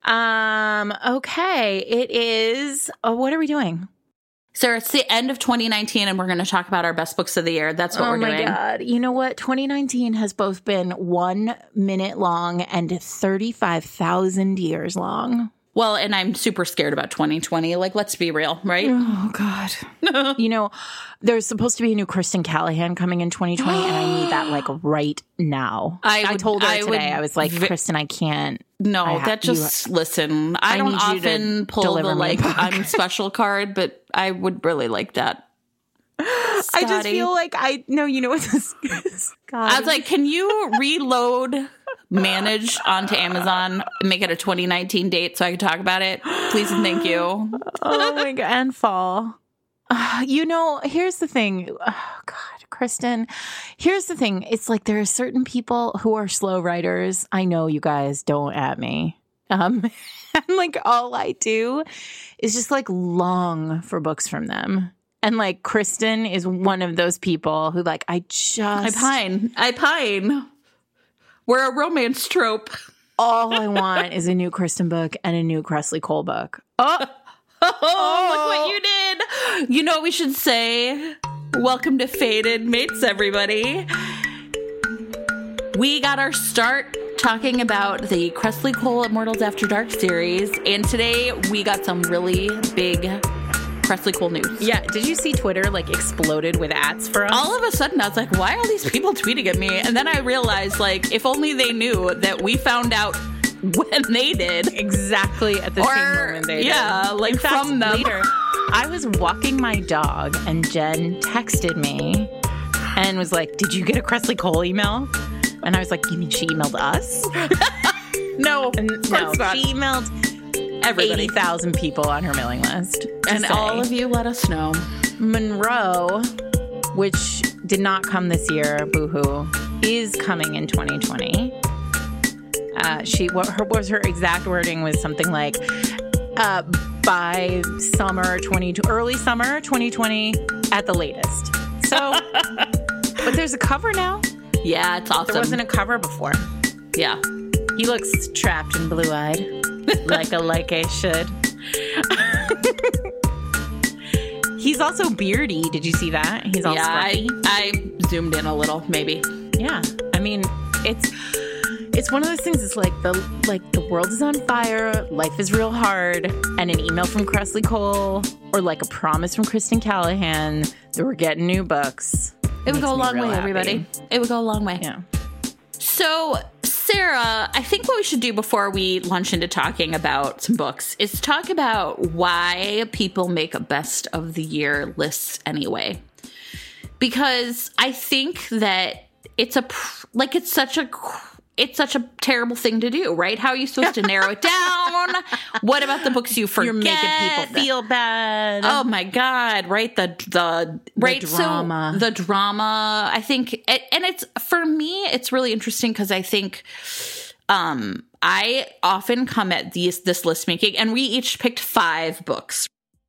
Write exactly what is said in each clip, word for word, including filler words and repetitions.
Um, okay. It is, oh, what are we doing? So it's the end of twenty nineteen, and we're going to talk about our best books of the year. That's what oh we're doing. Oh, my God. You know what? twenty nineteen has both been one minute long and thirty-five thousand years long. Well, and I'm super scared about twenty twenty. Like, let's be real, right? Oh, God. You know, there's supposed to be a new Kristen Callahan coming in twenty twenty, and I need that, like, right now. I, I would, told her I today, would, I was like, Kristen, I can't. No, I ha- that just, you, listen, I, I don't often pull the, like, I'm special card, but I would really like that. Scotty. I just feel like I, no, you know what this is? I was like, can you reload Manage onto Amazon and make it a twenty nineteen date so I can talk about it? Please and thank you. Oh my God. And fall. Uh, you know, here's the thing. Oh God, Kristen, here's the thing. It's like there are certain people who are slow writers. I know you guys don't at me. Um, and like all I do is just like long for books from them. And like Kristen is one of those people who like, I just. I pine. I pine. We're a romance trope. All I want is a new Kristen book and a new Kresley Cole book. Oh, oh, oh, look what you did. You know what we should say? Welcome to Fated Mates, everybody. We got our start talking about the Kresley Cole Immortals After Dark series. And today we got some really big Kresley Cole news. Yeah, did you see Twitter like exploded with ads for us? All of a sudden I was like, why are these people tweeting at me? And then I realized, like, if only they knew that we found out when they did. Exactly at the or, same moment they yeah, did. like fact, from them. Later, I was walking my dog and Jen texted me and was like, did you get a Kresley Cole email? And I was like, you mean she emailed us? no, and, no, not. she emailed everybody. eighty thousand people on her mailing list. And say. All of you let us know. Monroe, which did not come this year, boohoo, is coming in twenty twenty. Uh, she what her what was her exact wording was something like uh, by summer twenty early summer twenty twenty at the latest. So, but there's a cover now. Yeah, it's awesome. There wasn't a cover before. Yeah, he looks trapped and blue-eyed, like a like I should. He's also beardy. Did you see that? He's all yeah. scruffy. I, I zoomed in a little, maybe. Yeah, I mean, it's. It's one of those things. It's like the like the world is on fire, life is real hard, and an email from Kresley Cole or like a promise from Kristen Callahan that we're getting new books. It would go a long way, happy. everybody. It would go a long way. Yeah. So, Sarah, I think what we should do before we launch into talking about some books is talk about why people make a best of the year lists anyway. Because I think that it's a like it's such a It's such a terrible thing to do, right? How are you supposed to narrow it down? What about the books you forget? You're making people feel bad. Oh my God, right? The the right the drama. So the drama. I think, and it's for me, it's really interesting because I think um, I often come at these this list making, and we each picked five books.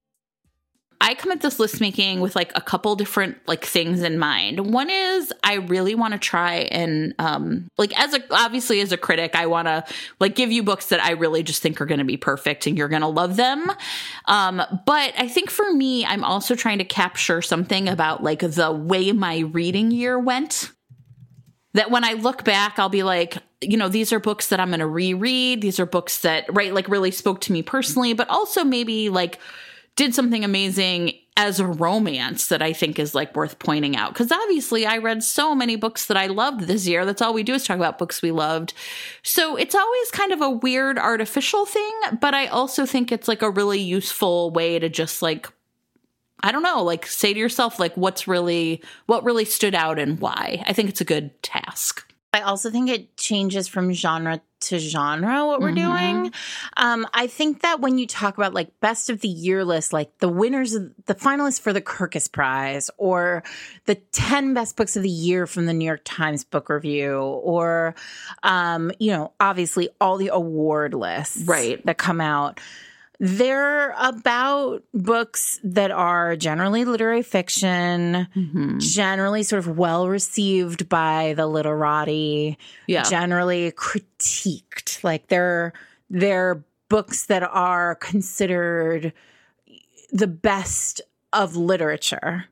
I come at this list making with like a couple different like things in mind. One is I really want to try and um, like as a obviously as a critic, I want to like give you books that I really just think are going to be perfect and you're going to love them. Um, but I think for me, I'm also trying to capture something about like the way my reading year went. That when I look back, I'll be like, you know, these are books that I'm going to reread. These are books that right like really spoke to me personally, but also maybe like did something amazing as a romance that I think is like worth pointing out. Because obviously I read so many books that I loved this year. That's all we do is talk about books we loved. So it's always kind of a weird artificial thing, but I also think it's like a really useful way to just like, I don't know, like say to yourself, like what's really, what really stood out and why. I think it's a good task. I also think it changes from genre to genre what we're Mm-hmm. doing. Um, I think that when you talk about like best of the year list, like the winners, of, the finalists for the Kirkus Prize or the ten best books of the year from the New York Times Book Review or, um, you know, obviously all the award lists right. that come out. They're about books that are generally literary fiction, mm-hmm. generally sort of well received by the literati, yeah. generally critiqued. Like they're they're books that are considered the best of literature.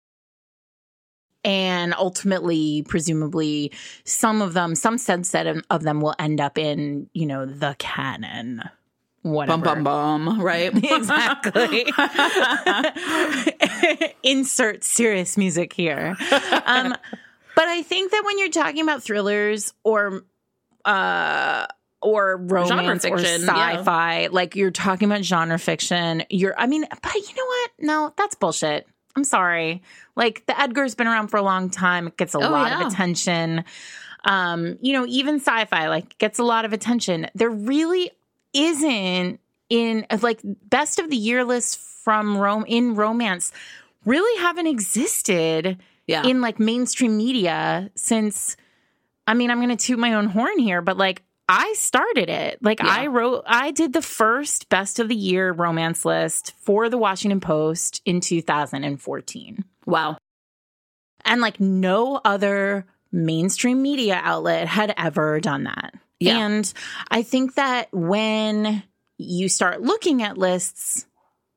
And ultimately, presumably, some of them, some subset of them will end up in, you know, the canon. Whatever. Bum, bum, bum, right? Exactly. Insert serious music here. Um, but I think that when you're talking about thrillers or uh, or romance or sci-fi, yeah. like you're talking about genre fiction, you're, I mean, but you know what? No, that's bullshit. I'm sorry. Like, the Edgar's been around for a long time. It gets a oh, lot yeah. of attention. Um, you know, even sci-fi, like, gets a lot of attention. There really isn't in, like, best of the year lists from Rome in romance really haven't existed yeah. in, like, mainstream media since, I mean, I'm going to toot my own horn here, but, like, I started it. Like yeah. I wrote, I did the first best of the year romance list for the Washington Post in two thousand fourteen. Wow. And like no other mainstream media outlet had ever done that. Yeah. And I think that when you start looking at lists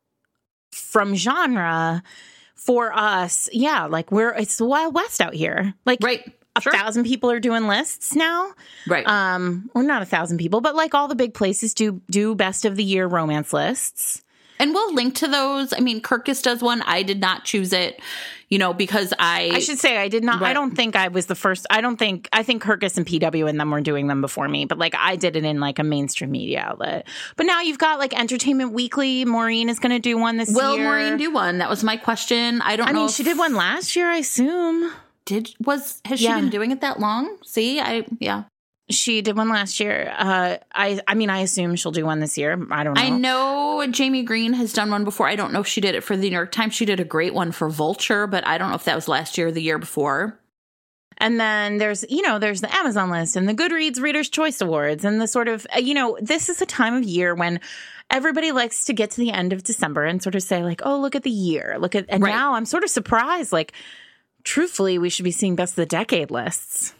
from genre for us, yeah, like we're, it's the Wild West out here. Like, right. A sure. thousand people are doing lists now. Right. Um, or not a thousand people, but like all the big places do do best of the year romance lists. And we'll link to those. I mean, Kirkus does one. I did not choose it, you know, because I... I should say I did not... Right. I don't think I was the first... I don't think... I think Kirkus and P W and them were doing them before me. But, like, I did it in, like, a mainstream media outlet. But now you've got, like, Entertainment Weekly. Maureen is going to do one this Will year. Will Maureen do one? That was my question. I don't I know mean, if... she did one last year, I assume. Did... Was... Has yeah. she been doing it that long? See? I... Yeah. She did one last year. Uh, I I mean, I assume she'll do one this year. I don't know. I know Jamie Green has done one before. I don't know if she did it for the New York Times. She did a great one for Vulture, but I don't know if that was last year or the year before. And then there's, you know, there's the Amazon list and the Goodreads Reader's Choice Awards and the sort of, you know, this is a time of year when everybody likes to get to the end of December and sort of say like, oh, look at the year. Look at, and right. now I'm sort of surprised. Like, truthfully, we should be seeing best of the decade lists.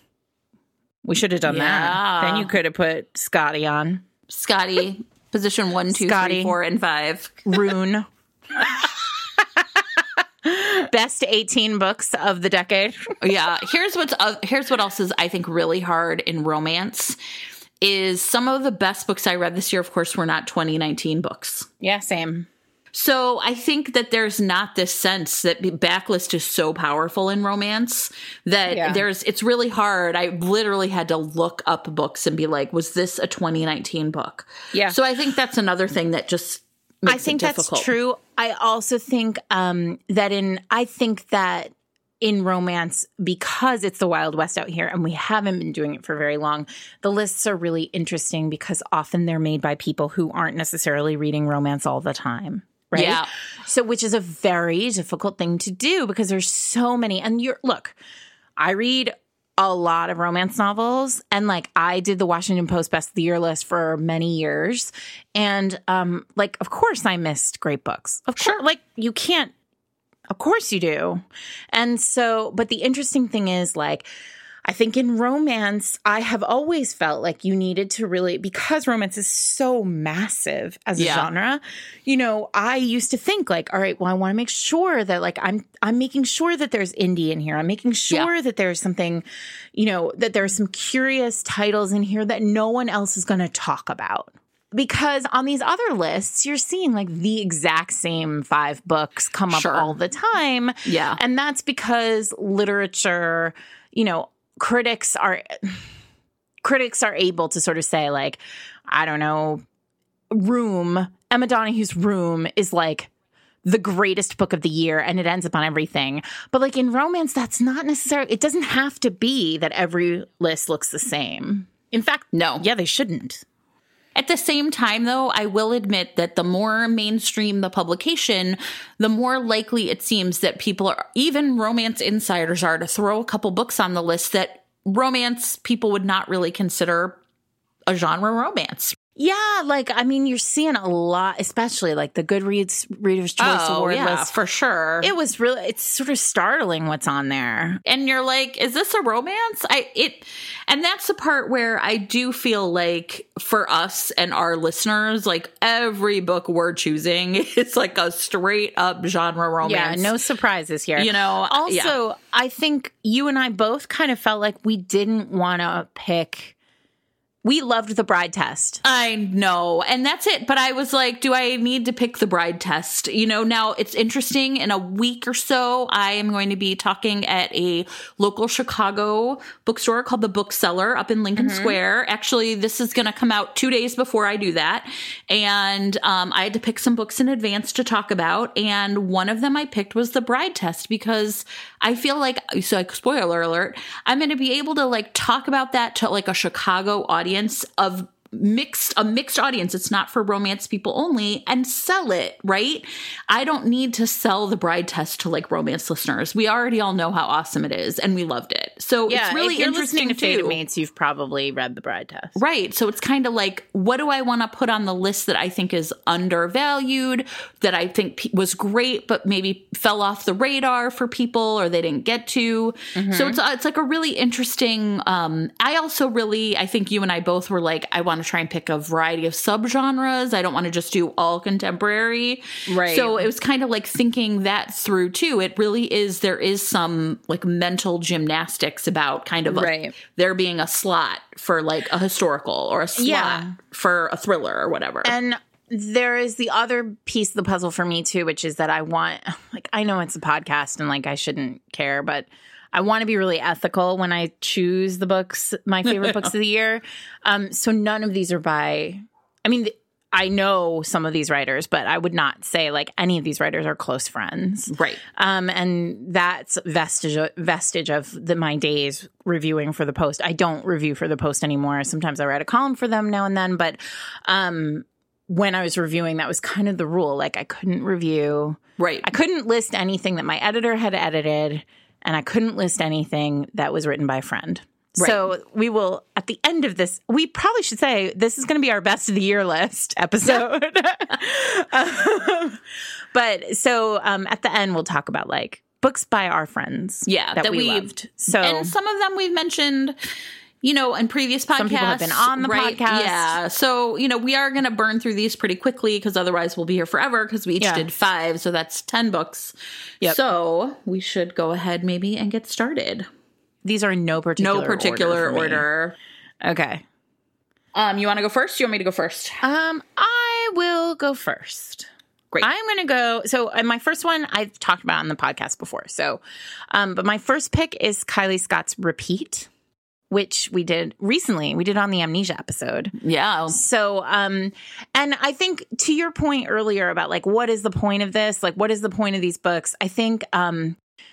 We should have done yeah. that. Then you could have put Scotty on. Scotty, position one, two, Scotty, three, four, and five. Rune. Best eighteen books of the decade. Yeah. Here's what's uh, here's what else is I think really hard in romance is some of the best books I read this year, of course, were not twenty nineteen books. Yeah, same. So I think that there's not this sense that backlist is so powerful in romance that yeah. there's, it's really hard. I literally had to look up books and be like, was this a twenty nineteen book? Yeah. So I think that's another thing that just makes I think it difficult. That's true. I also think um, that in, I think that in romance, because it's the Wild West out here and we haven't been doing it for very long, the lists are really interesting because often they're made by people who aren't necessarily reading romance all the time. Right. Yeah. So, which is a very difficult thing to do because there's so many. And you're, look, I read a lot of romance novels and like I did the Washington Post Best of the Year list for many years. And um, like, of course I missed great books. Of sure. course, like you can't, of course you do. And so, but the interesting thing is like, I think in romance, I have always felt like you needed to really, because romance is so massive as a yeah. genre, you know, I used to think like, all right, well, I want to make sure that like I'm I'm making sure that there's indie in here. I'm making sure yeah. that there's something, you know, that there's some curious titles in here that no one else is going to talk about. Because on these other lists, you're seeing like the exact same five books come up sure. all the time. Yeah. And that's because literature, you know, critics are critics are able to sort of say like, I don't know, Room, Emma Donohue's Room is like the greatest book of the year and it ends up on everything. But like in romance, that's not necessarily, it doesn't have to be that every list looks the same. In fact, no. Yeah, they shouldn't. At the same time, though, I will admit that the more mainstream the publication, the more likely it seems that people are, even romance insiders are, to throw a couple books on the list that romance people would not really consider a genre romance. Yeah, like, I mean, you're seeing a lot, especially like the Goodreads Reader's Choice oh, Award yeah, list. for sure. It was really, it's sort of startling what's on there. And you're like, is this a romance? I it and that's the part where I do feel like for us and our listeners, like every book we're choosing is like a straight up genre romance. Yeah, no surprises here. You know, also, yeah. I think you and I both kind of felt like we didn't want to pick. We loved The Bride Test. I know. And that's it. But I was like, do I need to pick The Bride Test? You know, now it's interesting. In a week or so, I am going to be talking at a local Chicago bookstore called The Bookseller up in Lincoln mm-hmm. Square. Actually, this is going to come out two days before I do that. And um, I had to pick some books in advance to talk about. And one of them I picked was The Bride Test because I feel like, so like, spoiler alert, I'm going to be able to like talk about that to like a Chicago audience of mixed a mixed audience. It's not for romance people only, and sell it, right? I don't need to sell The Bride Test to like romance listeners. We already all know how awesome it is, and we loved it. So yeah, it's really if you're interesting listening to too. Fated Mates, you've probably read The Bride Test, right? So it's kind of like, what do I want to put on the list that I think is undervalued, that I think pe- was great, but maybe fell off the radar for people or they didn't get to. Mm-hmm. So it's it's like a really interesting. Um, I also really, I think you and I both were like, I want to try and pick a variety of subgenres. I don't want to just do all contemporary. Right. So it was kind of like thinking that through too. It really is, there is some like mental gymnastics about kind of a, right. there being a slot for like a historical or a slot yeah. for a thriller or whatever. And there is the other piece of the puzzle for me too, which is that I want, like, I know it's a podcast and like I shouldn't care, but I want to be really ethical when I choose the books, my favorite books of the year. Um, so none of these are by, I mean, I know some of these writers, but I would not say like any of these writers are close friends. Right. Um, and that's vestige, vestige of the, my days reviewing for the Post. I don't review for the Post anymore. Sometimes I write a column for them now and then, but um, when I was reviewing, that was kind of the rule. Like I couldn't review. Right. I couldn't list anything that my editor had edited. And I couldn't list anything that was written by a friend. Right. So we will, at the end of this, we probably should say this is going to be our best of the year list episode. um, but so um, at the end, we'll talk about like books by our friends. Yeah, that, that we we loved. So, and some of them we've mentioned, you know, in previous podcasts. Some people have been on the right? podcast. Yeah. So, you know, we are going to burn through these pretty quickly because otherwise we'll be here forever because we each yeah. did five. So that's ten books. Yep. So we should go ahead maybe and get started. These are in no particular No particular order. order. Okay. Um, you want to go first? You want me to go first? Um, I will go first. Great. I'm going to go. So uh, my first one I've talked about on the podcast before. So, um, but my first pick is Kylie Scott's Repeat, which we did recently. We did on the Amnesia episode. Yeah. So, um, and I think to your point earlier about like, what is the point of this? Like, what is the point of these books? I think, um,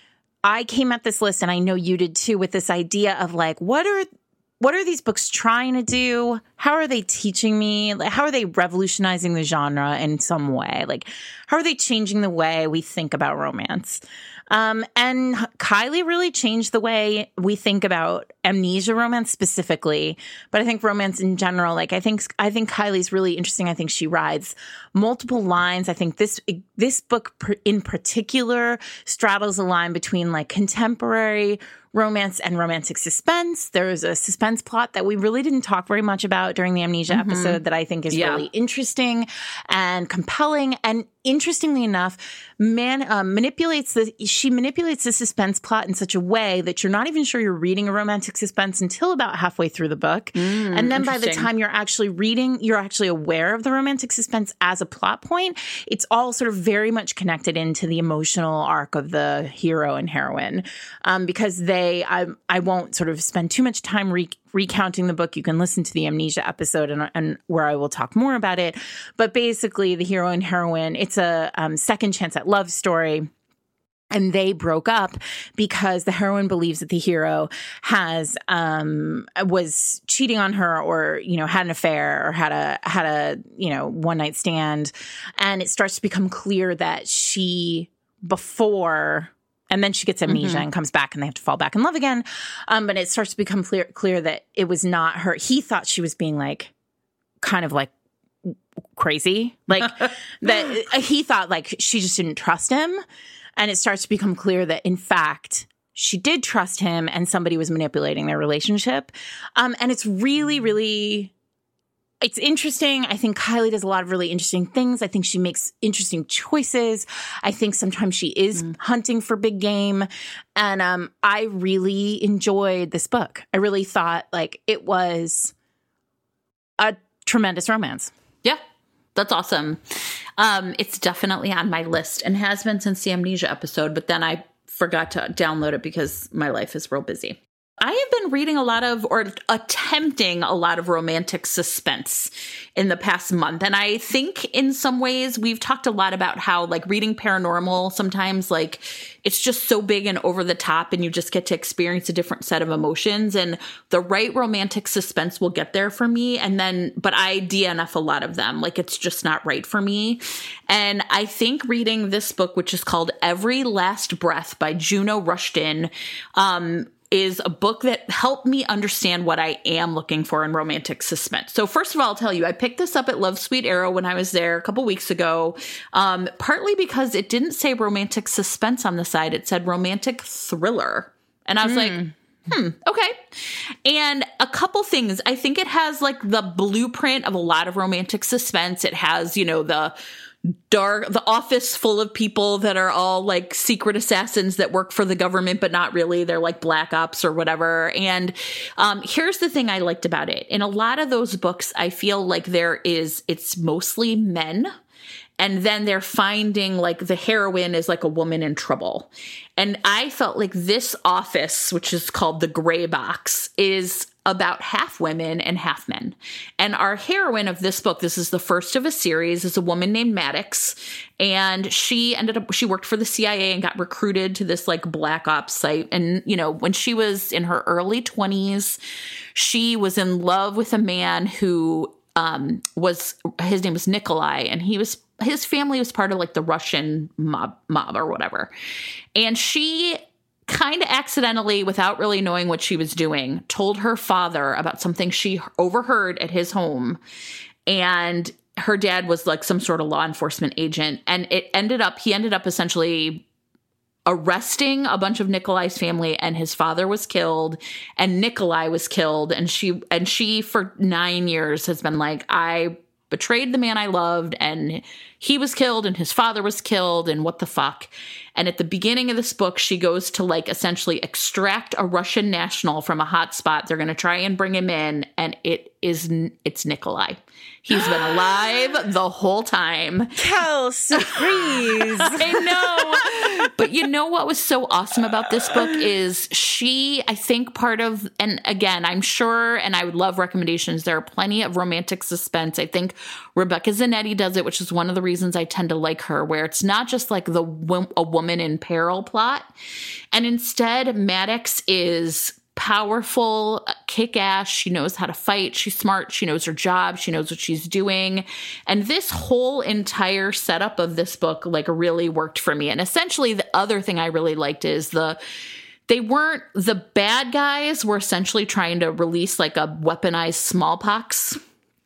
I came at this list and I know you did too with this idea of like, what are, what are these books trying to do? How are they teaching me? Like, how are they revolutionizing the genre in some way? Like, how are they changing the way we think about romance? Um, and Kylie really changed the way we think about amnesia romance specifically, but I think romance in general. Like, I think I think Kylie's really interesting. I think she rides multiple lines. I think this this book in particular straddles a line between like contemporary romance and romantic suspense. There's a suspense plot that we really didn't talk very much about during the Amnesia mm-hmm. episode that I think is yeah. really interesting and compelling. And interestingly enough, man um, manipulates the she manipulates the suspense plot in such a way that you're not even sure you're reading a romantic suspense until about halfway through the book. Mm, and then by the time you're actually reading, you're actually aware of the romantic suspense as a plot point. It's all sort of very much connected into the emotional arc of the hero and heroine um, because they I, I won't sort of spend too much time re- recounting the book. You can listen to the Amnesia episode and, and where I will talk more about it. But basically, the hero and heroine, it's a um, second chance at love story. And they broke up because the heroine believes that the hero has um, was cheating on her, or you know, had an affair, or had a had a you know one night stand, and it starts to become clear that she before. And then she gets amnesia mm-hmm. and comes back and they have to fall back in love again. Um, but it starts to become clear, clear that it was not her. He thought she was being like, kind of like crazy. Like that he thought like she just didn't trust him. And it starts to become clear that in fact she did trust him and somebody was manipulating their relationship. Um, and it's really, really, it's interesting. I think Kylie does a lot of really interesting things. I think she makes interesting choices. I think sometimes she is mm. hunting for big game. And um, I really enjoyed this book. I really thought like it was a tremendous romance. Yeah, that's awesome. Um, it's definitely on my list and has been since the Amnesia episode, but then I forgot to download it because my life is real busy. I have been reading a lot of, or attempting a lot of romantic suspense in the past month. And I think in some ways we've talked a lot about how like reading paranormal, sometimes like it's just so big and over the top and you just get to experience a different set of emotions, and the right romantic suspense will get there for me. And then, but I D N F a lot of them. Like it's just not right for me. And I think reading this book, which is called Every Last Breath by Juno Rushton, um, is a book that helped me understand what I am looking for in romantic suspense. So first of all, I'll tell you, I picked this up at Love Sweet Arrow when I was there a couple weeks ago, um, partly because it didn't say romantic suspense on the side. It said romantic thriller. And I was mm. like, hmm, okay. And a couple things. I think it has like the blueprint of a lot of romantic suspense. It has, you know, the dark, the office full of people that are all like secret assassins that work for the government, but not really. They're like black ops or whatever. And um, here's the thing I liked about it. In a lot of those books, I feel like there is, it's mostly men. And then they're finding like the heroine is like a woman in trouble. And I felt like this office, which is called the Gray Box, is about half women and half men. And our heroine of this book, this is the first of a series, is a woman named Maddox. And she ended up, she worked for the C I A and got recruited to this like black ops site. And, you know, when she was in her early twenties, she was in love with a man who um, was, his name was Nikolai, and he was, his family was part of like the Russian mob, mob or whatever. And she kind of accidentally, without really knowing what she was doing, told her father about something she overheard at his home. And her dad was like some sort of law enforcement agent. And it ended up, he ended up essentially arresting a bunch of Nikolai's family, and his father was killed and Nikolai was killed. And she, and she for nine years has been like, I betrayed the man I loved, and he was killed and his father was killed, and what the fuck. And at the beginning of this book, she goes to like essentially extract a Russian national from a hot spot. They're going to try and bring him in, and it is, it's Nikolai. He's been alive the whole time. Kelsey, please. I know. But you know what was so awesome about this book is she, I think part of, and again, I'm sure, and I would love recommendations. There are plenty of romantic suspense. I think Rebecca Zanetti does it, which is one of the reasons I tend to like her, where it's not just like the a woman in peril plot. And instead, Maddox is powerful, kick-ass. She knows how to fight. She's smart. She knows her job. She knows what she's doing. And this whole entire setup of this book like really worked for me. And essentially the other thing I really liked is the they weren't the bad guys were essentially trying to release like a weaponized smallpox.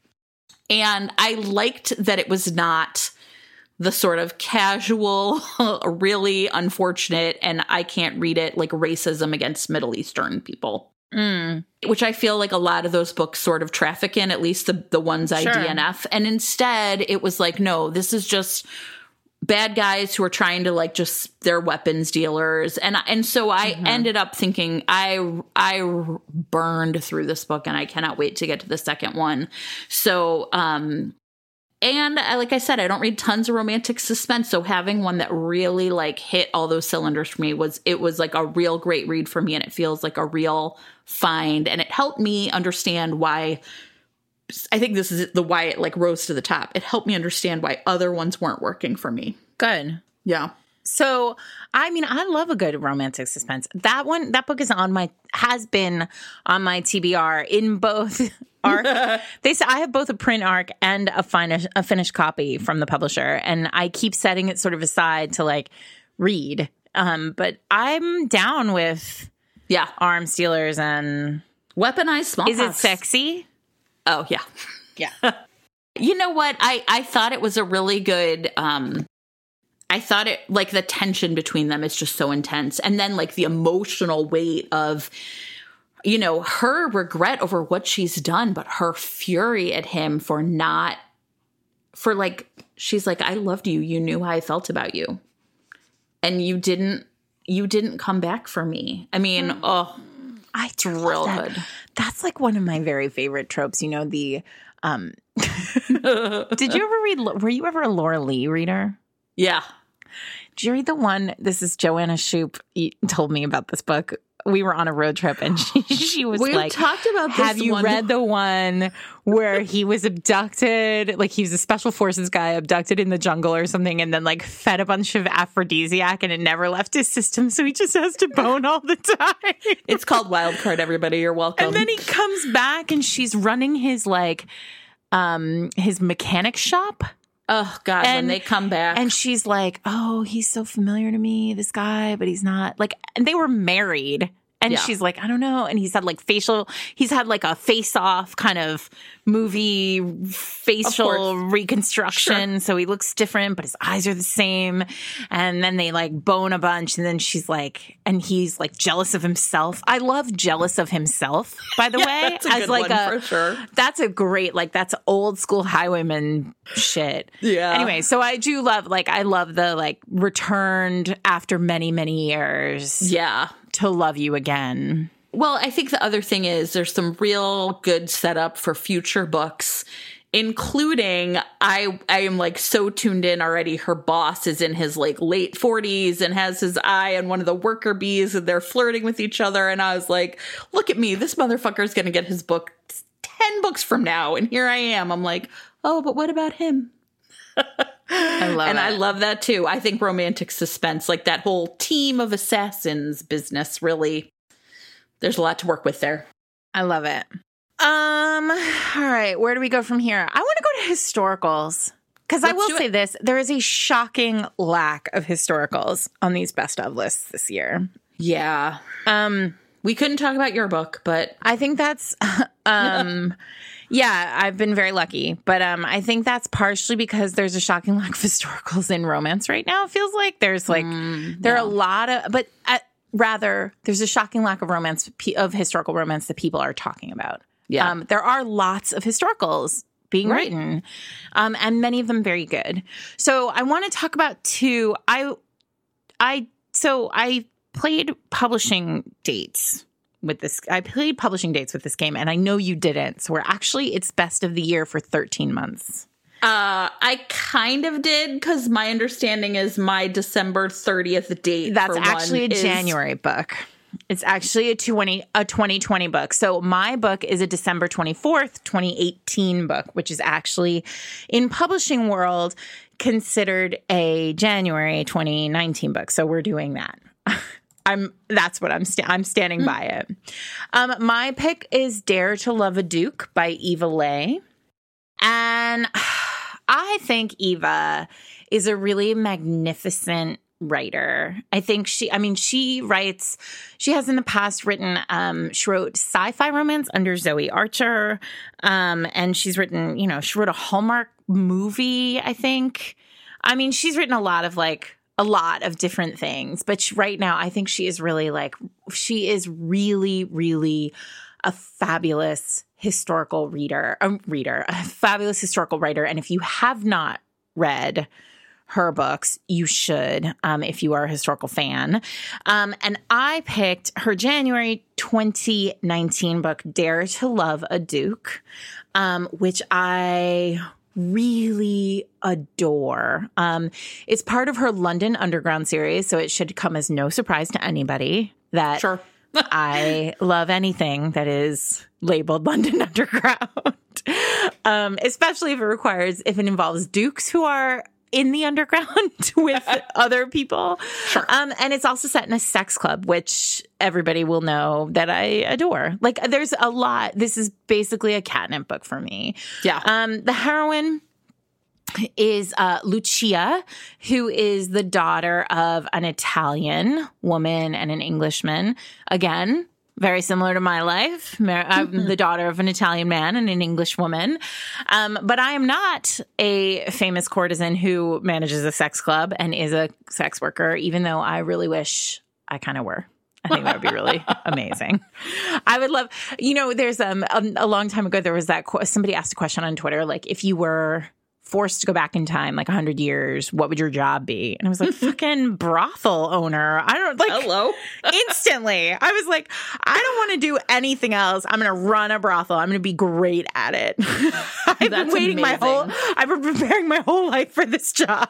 And I liked that it was not the sort of casual, really unfortunate, and I can't read it, like racism against Middle Eastern people. Mm. Which I feel like a lot of those books sort of traffic in, at least the, the ones I sure. D N F. And instead, it was like, no, this is just bad guys who are trying to like just, they're weapons dealers. And and so I mm-hmm. ended up thinking, I, I burned through this book, and I cannot wait to get to the second one. So, um... And like I said, I don't read tons of romantic suspense. So having one that really like hit all those cylinders for me was, it was like a real great read for me. And it feels like a real find. And it helped me understand why, I think this is the why it like rose to the top. It helped me understand why other ones weren't working for me. Good. Yeah. So, I mean, I love a good romantic suspense. That one, that book is on my, has been on my T B R in both arc. They say I have both a print arc and a finish, a finished copy from the publisher. And I keep setting it sort of aside to like read. Um, but I'm down with yeah, arms dealers and weaponized smallpox. Is it sexy? Oh, yeah. Yeah. You know what? I, I thought it was a really good, um, I thought it, like, the tension between them is just so intense. And then, like, the emotional weight of, you know, her regret over what she's done, but her fury at him for not, for, like, she's like, I loved you. You knew how I felt about you. And you didn't, you didn't come back for me. I mean, mm. oh, I it's real that. good. That's, like, one of my very favorite tropes. You know, the, um, did you ever read, were you ever a Laura Lee reader? Yeah. Did you read the one, this is Joanna Shoup told me about this book. We were on a road trip and she, she was We've like, talked about this have you one. read the one where he was abducted, like he was a special forces guy abducted in the jungle or something and then like fed a bunch of aphrodisiac and it never left his system so he just has to bone all the time. It's called Wild Card, everybody. You're welcome. And then he comes back and she's running his like, um, his mechanic shop. Oh, God, and, when they come back. And she's like, oh, he's so familiar to me, this guy, but he's not. Like, and they were married. And yeah. she's like, I don't know. And he's had like facial, he's had like a face-off kind of movie facial reconstruction. Sure. So he looks different, but his eyes are the same. And then they like bone a bunch. And then she's like, and he's like jealous of himself. I love jealous of himself, by the yeah, way. That's a as good like one a, for sure. That's a great, like that's old school highwayman shit. Yeah. Anyway, so I do love, like, I love the like returned after many, many years. Yeah. To love you again. Well, I think the other thing is there's some real good setup for future books, including I I am like so tuned in already. Her boss is in his like late forties and has his eye on one of the worker bees and they're flirting with each other. And I was like, look at me. This motherfucker's going to get his book ten books from now. And here I am. I'm like, oh, but what about him? I love and it. I love that too. I think romantic suspense, like that whole team of assassins business, really, there's a lot to work with there. I love it. Um, all right, where do we go from here? I want to go to historicals because I will say this: there is a shocking lack of historicals on these best of lists this year. Yeah. Um, we couldn't talk about your book, but I think that's um. Yeah, I've been very lucky, but um, I think that's partially because there's a shocking lack of historicals in romance right now. It feels like there's like mm, there no. are a lot of, but at, rather there's a shocking lack of romance of historical romance that people are talking about. Yeah, um, there are lots of historicals being right. written, um, and many of them very good. So I want to talk about two. I, I so I played publishing dates. With this, I played publishing dates with this game, and I know you didn't. So we're actually, it's best of the year for thirteen months. Uh, I kind of did because my understanding is my December thirtieth date. That's for actually one a is- January book. It's actually a twenty a twenty twenty book. So my book is a December twenty-fourth, twenty eighteen book, which is actually in publishing world considered a January twenty nineteen book. So we're doing that. I'm. That's what I'm. Sta- I'm standing by it. Um, my pick is "Dare to Love a Duke" by Eva Leigh, and I think Eva is a really magnificent writer. I think she. I mean, she writes. She has in the past written. Um, she wrote sci-fi romance under Zoe Archer, um, and she's written. You know, she wrote a Hallmark movie. I think. I mean, she's written a lot of like. A lot of different things, but she, right now I think she is really like, she is really, really a fabulous historical reader, a reader, a fabulous historical writer. And if you have not read her books, you should, um, if you are a historical fan. Um, and I picked her January twenty nineteen book, Dare to Love a Duke, um, which I really adore. Um, it's part of her London Underground series, so it should come as no surprise to anybody that sure. I love anything that is labeled London Underground, um, especially if it requires, if it involves dukes who are in the underground with other people. Sure. Um, and it's also set in a sex club, which everybody will know that I adore. Like, there's a lot. This is basically a catnip book for me. Yeah. Um, the heroine is uh, Lucia, who is the daughter of an Italian woman and an Englishman. Again, very similar to my life. I'm the daughter of an Italian man and an English woman. Um, but I am not a famous courtesan who manages a sex club and is a sex worker, even though I really wish I kind of were. I think that would be really amazing. I would love, you know, there's um, a, a long time ago, there was that, somebody asked a question on Twitter, like, if you were forced to go back in time, like one hundred years, what would your job be? And I was like, fucking brothel owner. I don't, like, hello. Instantly. I was like, I don't want to do anything else. I'm going to run a brothel. I'm going to be great at it. I've That's been waiting amazing. my whole, I've been preparing my whole life for this job.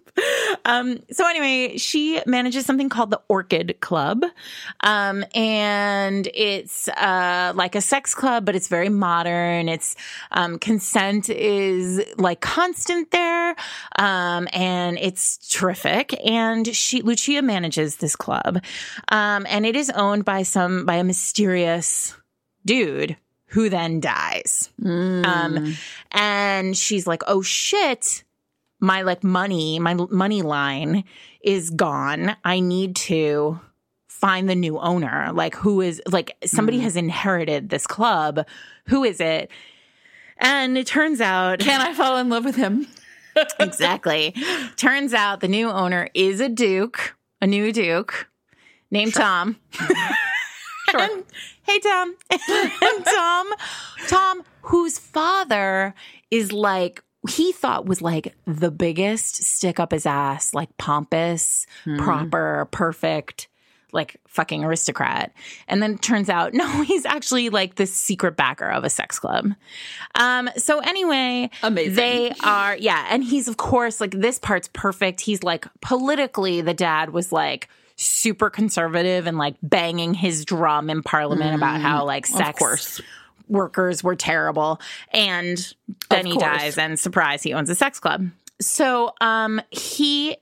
Um, so anyway, she manages something called the Orchid Club. Um, and it's, uh, like a sex club, but it's very modern. It's, um, consent is like constant there. Um, and it's terrific. And she, Lucia manages this club. Um, and it is owned by some, by a mysterious dude who then dies. Mm. Um, and she's like, oh shit. My like money, my money line is gone. I need to find the new owner. Like who is like somebody mm. has inherited this club. Who is it? And it turns out, can I fall in love with him? Exactly. Turns out the new owner is a duke, a new duke named sure. Tom. Sure. And, hey, Tom. And Tom, Tom, whose father is like, he thought was like the biggest stick up his ass, like pompous, mm. proper, perfect, like fucking aristocrat. And then it turns out, no, he's actually like the secret backer of a sex club. Um, so anyway, amazing. They are, yeah. And he's, of course, like this part's perfect. He's like politically, the dad was like super conservative and like banging his drum in parliament mm. about how like sex. Of course. Workers were terrible. And then he dies and surprise, he owns a sex club. So um he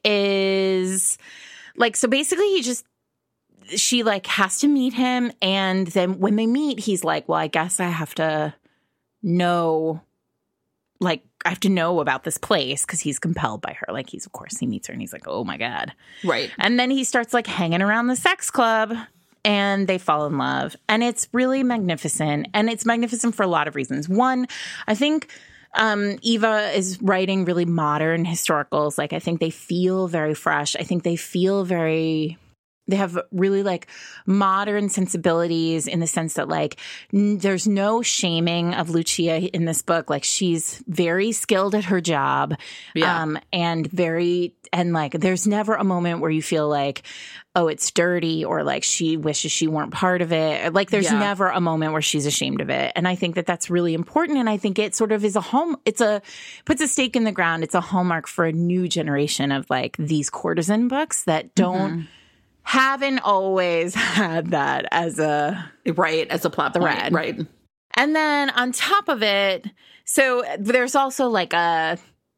is like, so basically he just, she like has to meet him. And then when they meet, he's like, well, I guess I have to know, like I have to know about this place because he's compelled by her. Like he's, of course, he meets her and he's like, oh my God. Right. And then he starts like hanging around the sex club. And they fall in love. And it's really magnificent. And it's magnificent for a lot of reasons. One, I think um, Eva is writing really modern historicals. Like, I think they feel very fresh. I think they feel very... They have really like modern sensibilities in the sense that like n- there's no shaming of Lucia in this book. Like she's very skilled at her job, yeah. um, and very and like there's never a moment where you feel like, oh, it's dirty or like she wishes she weren't part of it. Like there's yeah. never a moment where she's ashamed of it. And I think that that's really important. And I think it sort of is a home. It's a puts a stake in the ground. It's a hallmark for a new generation of like these courtesan books that don't. Mm-hmm. Haven't always had that as a right as a plot thread, right? And then on top of it, so there's also like a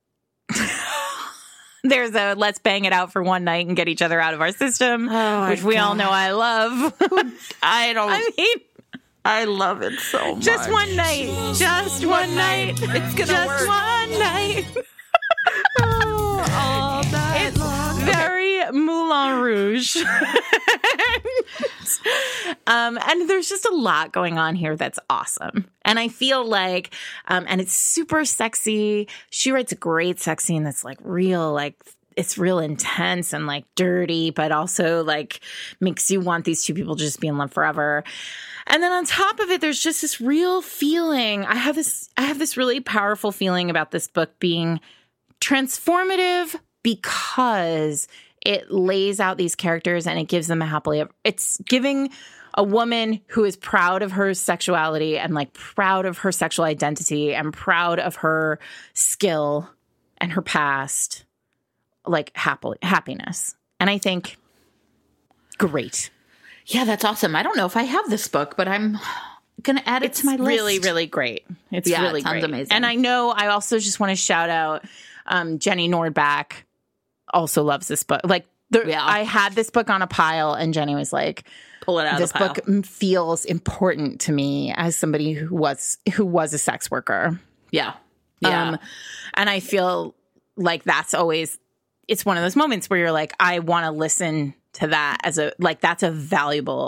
there's a let's bang it out for one night and get each other out of our system, oh which we God. all know I love. I don't. I mean, I love it so much. Just one night, just one night. It's gonna just work. one night. oh, all night it's long. Very Moulin Rouge. um, and there's just a lot going on here that's awesome. And I feel like, um, and it's super sexy. She writes a great sex scene that's like real, like it's real intense and like dirty, but also like makes you want these two people to just be in love forever. And then on top of it, there's just this real feeling. I have this, I have this really powerful feeling about this book being transformative because it lays out these characters and it gives them a happily ever. It's giving a woman who is proud of her sexuality and like proud of her sexual identity and proud of her skill and her past, like happily happiness. And I think great. Yeah, that's awesome. I don't know if I have this book, but I'm going to add it it's to my list. Really, really great. It's yeah, really it sounds great. amazing. And I know I also just want to shout out um, Jenny Nordbach. Also loves this book. Like there, yeah. I had this book on a pile and Jenny was like, pull it out this of the pile. book feels important to me as somebody who was who was a sex worker. Yeah. Yeah. Um, and I feel like that's always it's one of those moments where you're like, I want to listen to that as a like that's a valuable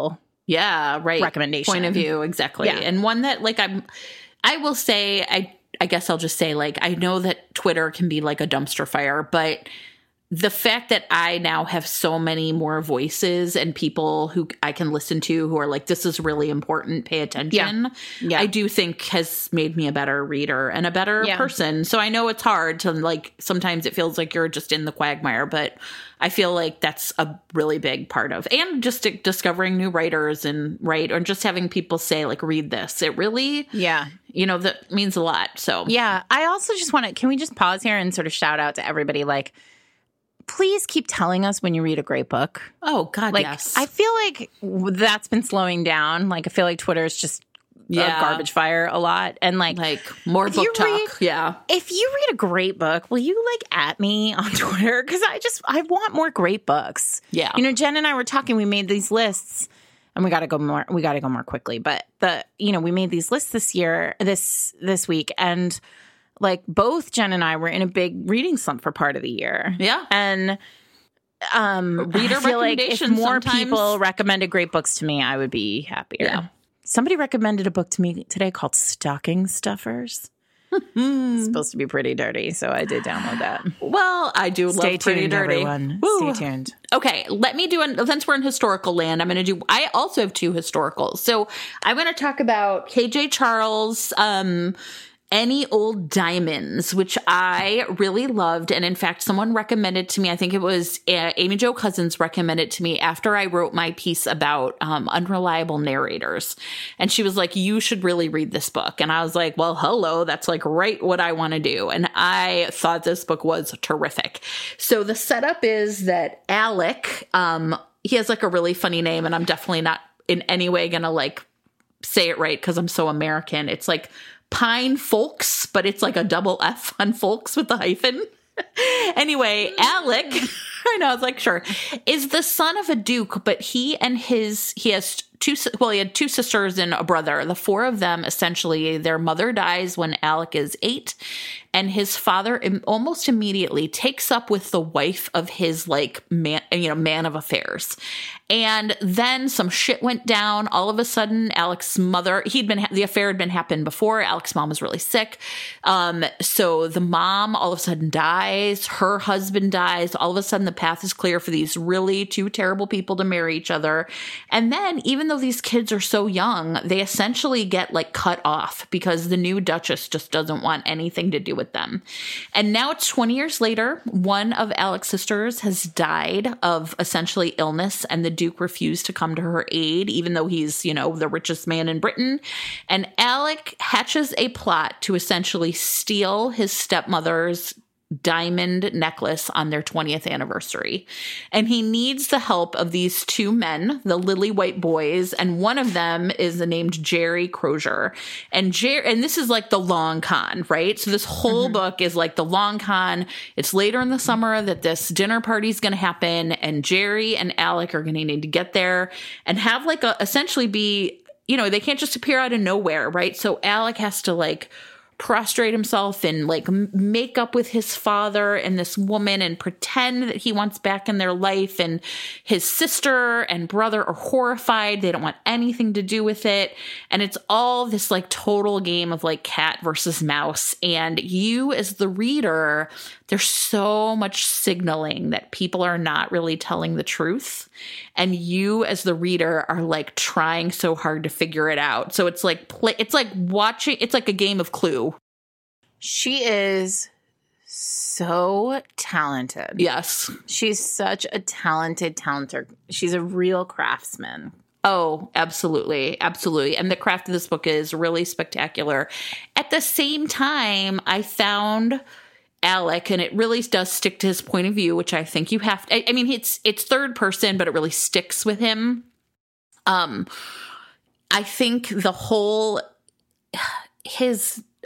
yeah, right. recommendation. Point of view, exactly. Yeah. And one that, like, I'm, I will say, I, I guess I'll just say, like, I know that Twitter can be like a dumpster fire, but the fact that I now have so many more voices and people who I can listen to who are like, this is really important, pay attention, Yeah. Yeah. I do think has made me a better reader and a better Yeah. person. So I know it's hard to, like, sometimes it feels like you're just in the quagmire, but I feel like that's a really big part of, and just discovering new writers and right, or just having people say, like, read this. It really, Yeah. you know, that means a lot. So Yeah. I also just want to, can we just pause here and sort of shout out to everybody? Like, please keep telling us when you read a great book. Oh, God, Like, yes. I feel like that's been slowing down. Like, I feel like Twitter is just Yeah. a garbage fire a lot. And like, like more if book you talk. read- yeah. if you read a great book, will you like at me on Twitter? Because I just, I want more great books. Yeah. You know, Jen and I were talking, we made these lists and we got to go more, we got to go more quickly. But the, you know, we made these lists this year, this, this week. And like both Jen and I were in a big reading slump for part of the year. Yeah. And um, Reader I feel like if recommendations more sometimes. people recommended great books to me, I would be happier. Yeah. Somebody recommended a book to me today called Stocking Stuffers. It's supposed to be pretty dirty, so I did download that. Well, I do Stay love Pretty tuned, Dirty. everyone. Woo. Stay tuned. Okay, let me do an, since we're in historical land, I'm going to do, I also have two historicals. So I'm going to talk about K J Charles, um, Any Old Diamonds, which I really loved. And in fact, someone recommended to me, I think it was uh, Amy Jo Cousins recommended to me after I wrote my piece about um, unreliable narrators. And she was like, you should really read this book. And I was like, well, hello, that's like right what I want to do. And I thought this book was terrific. So the setup is that Alec, um, he has like a really funny name, and I'm definitely not in any way going to like say it right because I'm so American. It's like Pine Folks, but it's like a double F on Folks with the hyphen. Anyway, Alec, I know, I was like, sure, is the son of a duke, but he and his, he has two, well, he had two sisters and a brother. The four of them, essentially, their mother dies when Alec is eight, and his father im- almost immediately takes up with the wife of his, like, man, you know, man of affairs. And then some shit went down. All of a sudden, Alec's mother, he'd been, the affair had been happened before. Alec's mom was really sick. Um, so the mom all of a sudden dies. Her husband dies. All of a sudden, the path is clear for these really two terrible people to marry each other. And then, even though these kids are so young, they essentially get like cut off because the new Duchess just doesn't want anything to do with them. And now it's twenty years later. One of Alec's sisters has died of essentially illness, and the Duke refused to come to her aid, even though he's, you know, the richest man in Britain. And Alec hatches a plot to essentially steal his stepmother's diamond necklace on their twentieth anniversary. And he needs the help of these two men, the lily white boys, and one of them is named Jerry Crozier. And Jerry, and this is like the long con, right? So this whole mm-hmm. book is like the long con. It's later in the summer that this dinner party is going to happen, and Jerry and Alec are going to need to get there and have like a, essentially be, you know, they can't just appear out of nowhere, right? So Alec has to like prostrate himself and like make up with his father and this woman and pretend that he wants back in their life. And his sister and brother are horrified. They don't want anything to do with it. And it's all this like total game of like cat versus mouse. And you as the reader, there's so much signaling that people are not really telling the truth. And you as the reader are like trying so hard to figure it out. So it's like, play, it's like watching, it's like a game of Clue. She is so talented. Yes. She's such a talented, talented. She's a real craftsman. Oh, absolutely. Absolutely. And the craft of this book is really spectacular. At the same time, I found Alec, and it really does stick to his point of view, which I think you have to, I, I mean, it's, it's third person, but it really sticks with him. Um, I think the whole, his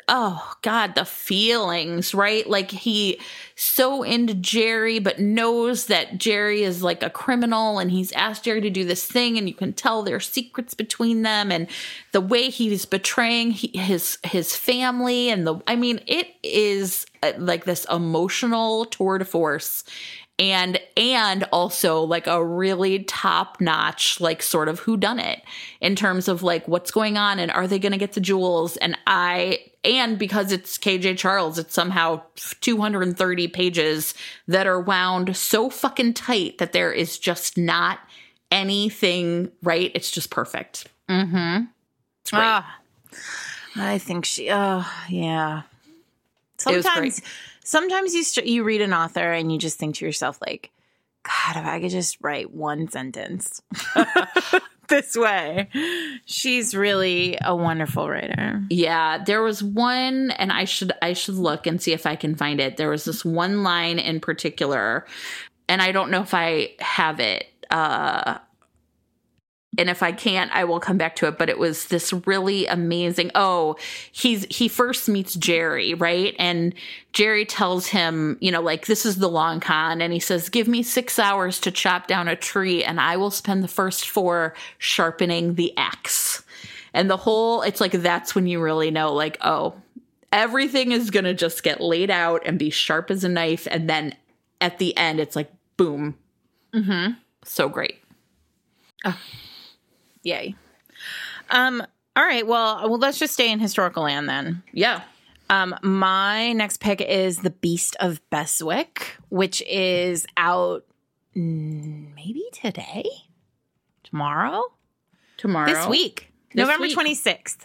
oh God, the feelings, right? Like he so into Jerry, but knows that Jerry is like a criminal and he's asked Jerry to do this thing, and you can tell there's secrets between them, and the way he's betraying he, his, his family. And the, I mean, it is like this emotional tour de force. And, and also like a really top notch, like sort of whodunit in terms of like what's going on and are they going to get the jewels? And I, and because it's K J Charles, it's somehow two hundred thirty pages that are wound so fucking tight that there is just not anything right. It's just perfect. Mm-hmm. It's great. Ah, I think she, oh, yeah. Sometimes, sometimes you st- you read an author and you just think to yourself, like, God, if I could just write one sentence this way. She's really a wonderful writer. Yeah, there was one, and I should I should look and see if I can find it. There was this one line in particular, and I don't know if I have it. Uh, and if I can't, I will come back to it. But it was this really amazing. Oh, he's he first meets Jerry, right? And Jerry tells him, you know, like, this is the long con. And he says, give me six hours to chop down a tree, and I will spend the first four sharpening the axe. And the whole, it's like, that's when you really know, like, oh, everything is going to just get laid out and be sharp as a knife. And then at the end, it's like, boom. Mm-hmm. So great. Oh. Yay. Um, all right. Well, well, let's just stay in historical land then. Yeah. Um, my next pick is The Beast of Beswick, which is out mm, maybe today, tomorrow, Tomorrow. this week, This November week. twenty-sixth.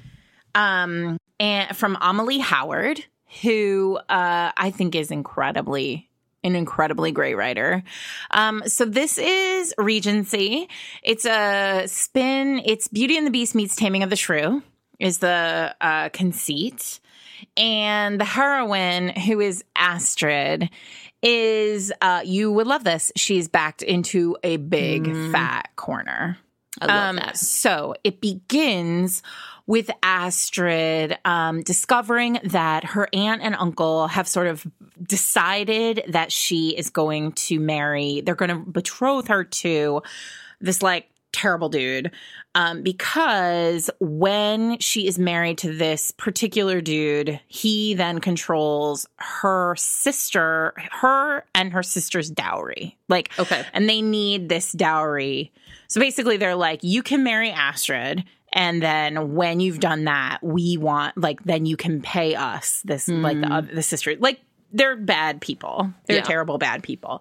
Um, and from Amelie Howard, who uh, I think is incredibly an incredibly great writer. Um, so this is Regency. It's a spin. It's Beauty and the Beast meets Taming of the Shrew is the uh, conceit. And the heroine, who is Astrid, is, uh, you would love this. She's backed into a big mm. fat corner. I love um, that. So it begins with Astrid um, discovering that her aunt and uncle have sort of decided that she is going to marry, they're going to betroth her to this like terrible dude um, because when she is married to this particular dude, he then controls her sister, her and her sister's dowry. Like, okay. And they need this dowry. So basically they're like, you can marry Astrid, and then when you've done that, we want, like, then you can pay us this, mm. like, the, uh, the sister. Like, they're bad people. They're yeah. terrible, bad people.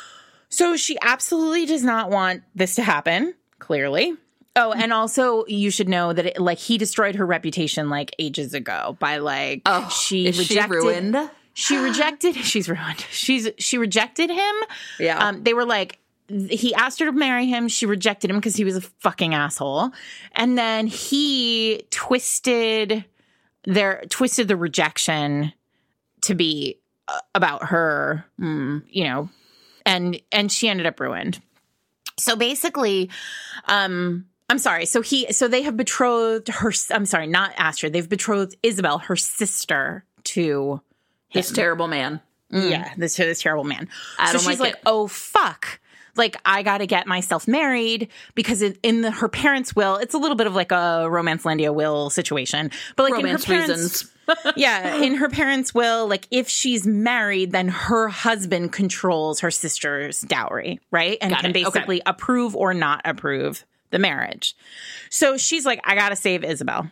So she absolutely does not want this to happen, clearly. Oh, and also you should know that, it, like, he destroyed her reputation, like, ages ago by, like, oh, she is rejected. She ruined? She rejected. She's ruined. She's She rejected him. Yeah. Um, they were like, he asked her to marry him. She rejected him because he was a fucking asshole. And then he twisted their twisted the rejection to be uh, about her, mm, you know, and and she ended up ruined. So basically, um, I'm sorry. So he, so they have betrothed her. I'm sorry, not Astrid. They've betrothed Isabel, her sister, to this terrible man. Mm. Yeah, this to this terrible man. I so don't she's like like, it. oh fuck. Like, I got to get myself married because in, in the, her parents' will, it's a little bit of like a Romance Landia will situation. But like Romance in her parents, reasons. yeah, in her parents' will, like if she's married, then her husband controls her sister's dowry, right? And got can it. basically okay. approve or not approve the marriage. So she's like, I got to save Isabel.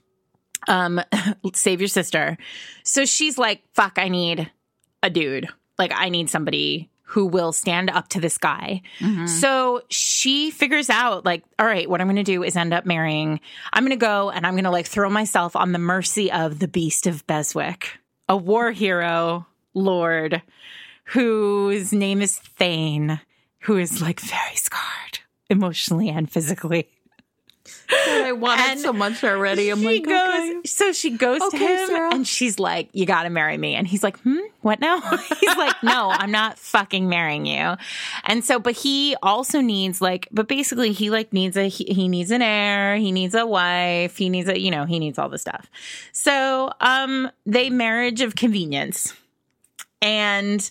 Um, save your sister. So she's like, fuck, I need a dude. Like, I need somebody who will stand up to this guy. Mm-hmm. So she figures out, like, all right, what I'm going to do is end up marrying. I'm going to go and I'm going to, like, throw myself on the mercy of the Beast of Beswick, a war hero lord whose name is Thane, who is, like, very scarred emotionally and physically. I want it so much already. I'm she like, goes, okay. So she goes Okay, to him Sarah. and she's like, you got to marry me. And he's like, hmm, what now? He's like, no, I'm not fucking marrying you. And so, but he also needs like, but basically he like needs a, he, he needs an heir. He needs a wife. He needs a, you know, he needs all the stuff. So, um, they marriage of convenience. And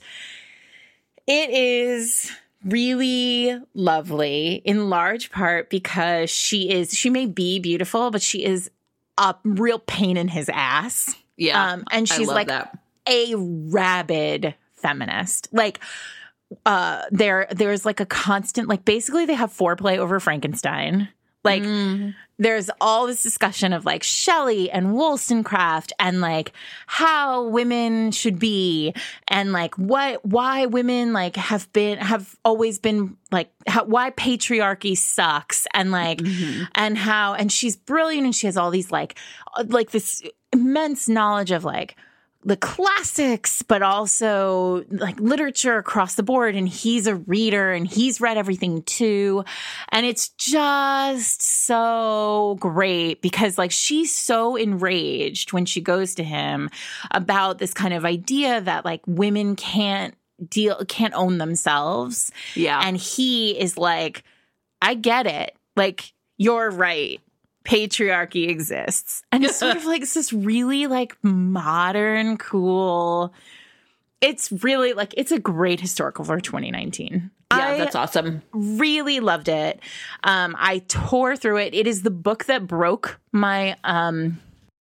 it is really lovely in large part because she is, she may be beautiful, but she is a real pain in his ass. Yeah. Um, and I she's love like that. a rabid feminist. Like, uh, there, there's like a constant, like basically they have foreplay over Frankenstein. Like, Mm. there's all this discussion of like Shelley and Wollstonecraft and like how women should be and like what, why women like have been, have always been like, how, why patriarchy sucks and like, Mm-hmm. and how, and she's brilliant and she has all these like, like this immense knowledge of like, the classics, but also like literature across the board. And he's a reader and he's read everything too. And it's just so great because like she's so enraged when she goes to him about this kind of idea that like women can't deal, can't own themselves. Yeah. And he is like, I get it. Like, you're right. Patriarchy exists. And it's sort of like it's this really like modern, cool. It's really like it's a great historical for twenty nineteen. Yeah, I that's awesome. really loved it. Um, I tore through it. It is the book that broke my um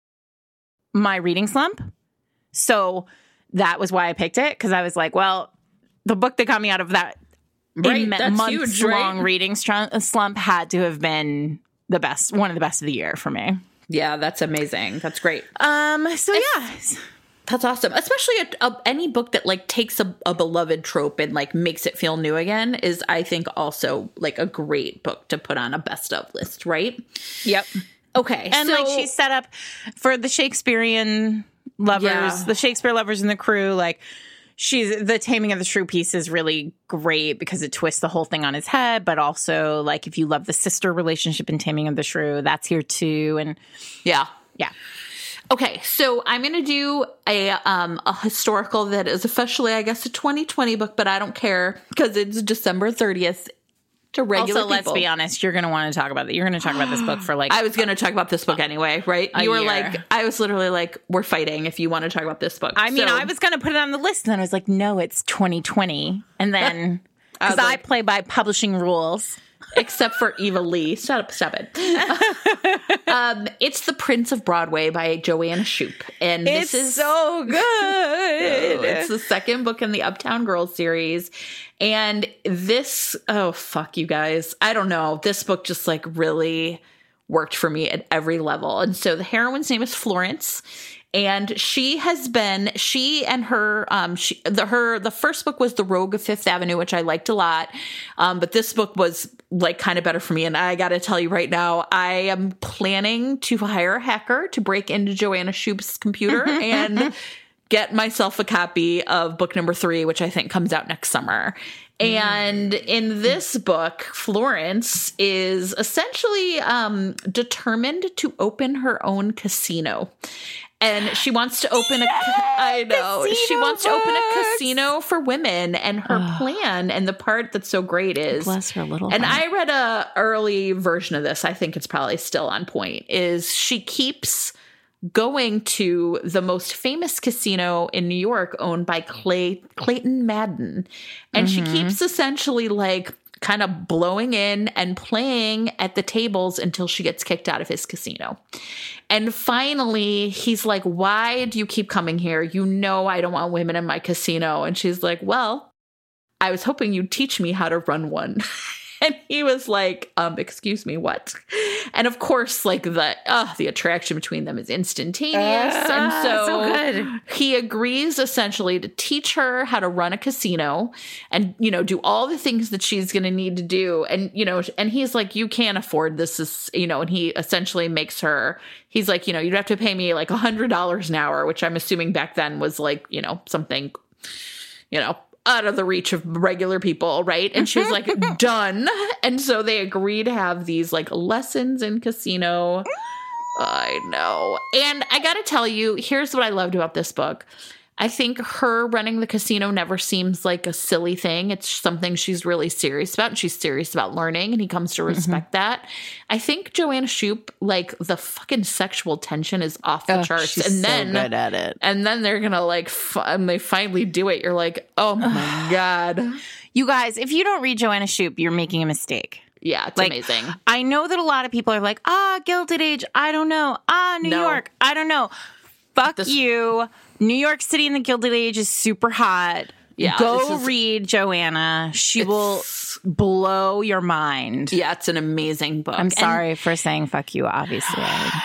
my reading slump. So that was why I picked it because I was like, well, the book that got me out of that Right, that's months huge, right? long reading str- slump had to have been the best, one of the best of the year for me. Yeah, that's amazing. That's great. Um, so yeah, That's awesome. Especially a, a, any book that like takes a, a beloved trope and like makes it feel new again is, I think, also like a great book to put on a best of list, right? yep. Okay. And so, like she's set up for the Shakespearean lovers, Yeah. the Shakespeare lovers in the crew. Like she's the Taming of the Shrew piece is really great because it twists the whole thing on its head. But also, like if you love the sister relationship in Taming of the Shrew, that's here too. And yeah. yeah. Okay, so I'm going to do a um a historical that is officially, I guess, a twenty twenty book, but I don't care because it's December thirtieth to regular Also, let's people. be honest, you're going to want to talk about that. You're going to talk about this book for like I was going to talk about this book anyway, right? a You were year. like, I was literally like, we're fighting if you want to talk about this book. I mean, So- I was going to put it on the list, and then I was like, no, it's twenty twenty. And then, I was because I, like- play by publishing rules. except for Eva Lee. Shut up, stop it. um, it's The Prince of Broadway by Joanna Shupe. And this is so good. it's the second book in the Uptown Girls series. And this, oh, fuck you guys. I don't know. This book just like really worked for me at every level. And so the heroine's name is Florence. And she has been, she and her, um, she, the, her, the first book was The Rogue of Fifth Avenue, which I liked a lot. Um, but this book was like kind of better for me. And I got to tell you right now, I am planning to hire a hacker to break into Joanna Shupe's computer and get myself a copy of book number three, which I think comes out next summer. And in this book, Florence is essentially um, determined to open her own casino. And she wants to open a, I know, she casino wants to open a books. casino for women. And her plan, and the part that's so great is, Bless her little and heart. I read a early version of this, I think it's probably still on point, is she keeps going to the most famous casino in New York owned by Clay, Clayton Madden. And she keeps essentially like kind of blowing in and playing at the tables until she gets kicked out of his casino. And finally, he's like, why do you keep coming here? You know I don't want women in my casino. And she's like, well, I was hoping you'd teach me how to run one. And he was like, um, excuse me, what? And of course, like the uh, the attraction between them is instantaneous. Uh, and so, so good. he agrees essentially to teach her how to run a casino and, you know, do all the things that she's going to need to do. And, you know, and he's like, you can't afford this, is, you know, and he essentially makes her, he's like, you know, you'd have to pay me like a hundred dollars an hour, which I'm assuming back then was like, you know, something, you know, out of the reach of regular people, right? And she was like, done. And so they agreed to have these like lessons in casino. I know. And I got to tell you, here's what I loved about this book. I think her running the casino never seems like a silly thing. It's something she's really serious about, and she's serious about learning, and he comes to respect mm-hmm. that. I think Joanna Shupe, like, the fucking sexual tension is off the oh, charts. She's and then, so good at it. And then they're going to, like, f- and they finally do it. You're like, oh, my God. You guys, if you don't read Joanna Shupe, you're making a mistake. Yeah, it's like, amazing. I know that a lot of people are like, ah, Gilded Age, I don't know. Ah, New no. York, I don't know. Fuck this- you. New York City in the Gilded Age is super hot. Yeah, Go is, read Joanna. She will blow your mind. Yeah, it's an amazing book. I'm sorry and, for saying fuck you, obviously.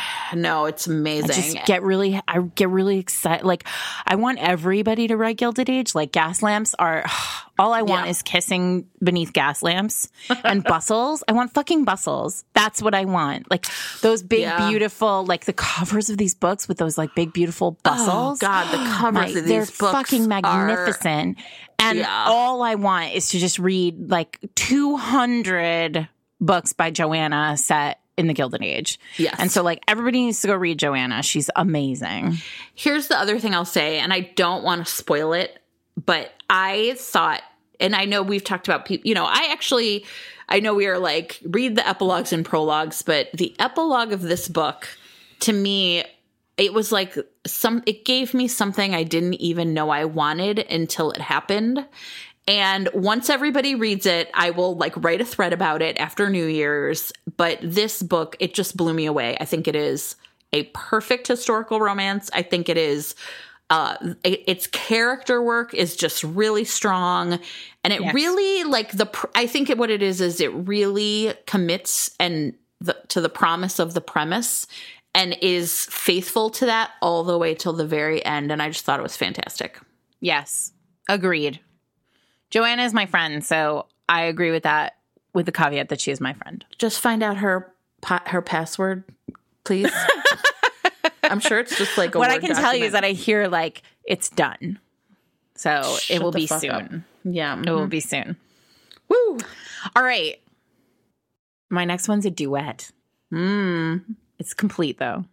No, it's amazing. I just get really, I get really excited. Like, I want everybody to write Gilded Age. Like, gas lamps are, all I want yeah. is kissing beneath gas lamps and bustles. I want fucking bustles. That's what I want. Like, those big, yeah. beautiful, like the covers of these books with those like big, beautiful bustles. Oh, God, the covers My, of these they're books They're fucking magnificent. Are, and yeah. all I want is to just read like two hundred books by Joanna set in the Gilded Age. Yes. And so, like, everybody needs to go read Joanna. She's amazing. Here's the other thing I'll say, and I don't want to spoil it, but I thought, and I know we've talked about people, you know, I actually, I know we are like, read the epilogues and prologues, but the epilogue of this book, to me, it was like some, it gave me something I didn't even know I wanted until it happened. And once everybody reads it, I will like write a thread about it after New Year's. But this book, it just blew me away. I think it is a perfect historical romance. I think it is, uh, it, its character work is just really strong. And it yes. really like the, I think it, what it is, is it really commits and the, to the promise of the premise and is faithful to that all the way till the very end. And I just thought it was fantastic. Yes. Agreed. Joanna is my friend, so I agree with that, with the caveat that she is my friend. Just find out her her password, please. I'm sure it's just like a what Word I can document. tell you is that I hear like it's done, so Shut it will the be fuck soon. Up. Yeah, mm-hmm. It will be soon. Woo! All right, my next one's a duet. Mm. It's complete though.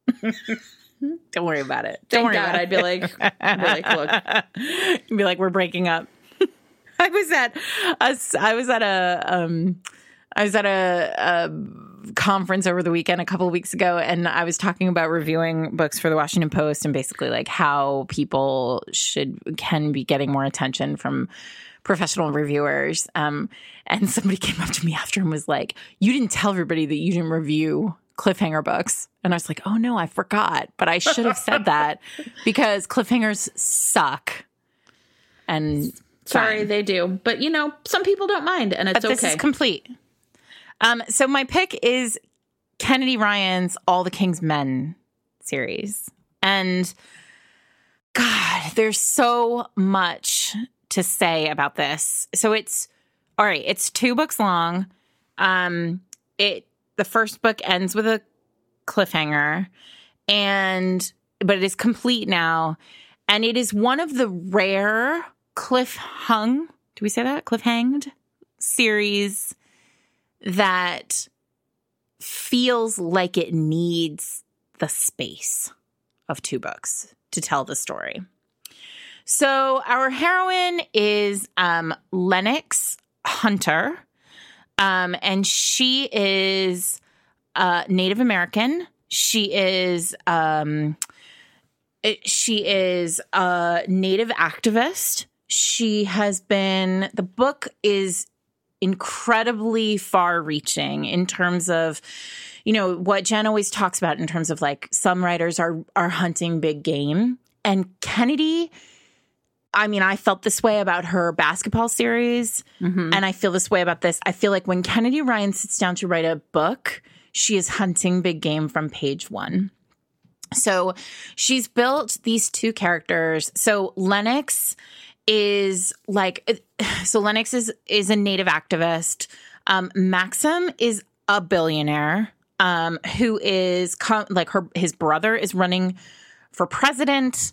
Don't worry about it. Don't Thank worry God. about it. I'd be like, I'd be like, look, You'd be like, we're breaking up. I was at a, I was at a, um, I was at a, a conference over the weekend a couple of weeks ago, and I was talking about reviewing books for the Washington Post and basically like how people should can be getting more attention from professional reviewers. Um, and somebody came up to me after and was like, "You didn't tell everybody that you didn't review cliffhanger books." And I was like, "Oh no, I forgot, but I should have said that because cliffhangers suck." And sorry, fine. They do. But, you know, some people don't mind, and it's but this okay. is complete. Um, so my pick is Kennedy Ryan's All the King's Men series. And, God, there's so much to say about this. So it's, all right, it's two books long. Um, it the first book ends with a cliffhanger, and but it is complete now. And it is one of the rare cliff hung, do we say that? Cliff hanged series that feels like it needs the space of two books to tell the story. So our heroine is um, Lennox Hunter, um, and she is uh, Native American. She is... Um, it, she is a Native activist. She has been, the book is incredibly far reaching in terms of, you know, what Jen always talks about in terms of like some writers are, are hunting big game. And Kennedy, I mean, I felt this way about her basketball series. Mm-hmm. And I feel this way about this. I feel like when Kennedy Ryan sits down to write a book, she is hunting big game from page one. So she's built these two characters. So Lennox is like, so Lennox is, is a Native activist. Um, Maxim is a billionaire um, who is com- like her, his brother is running for president.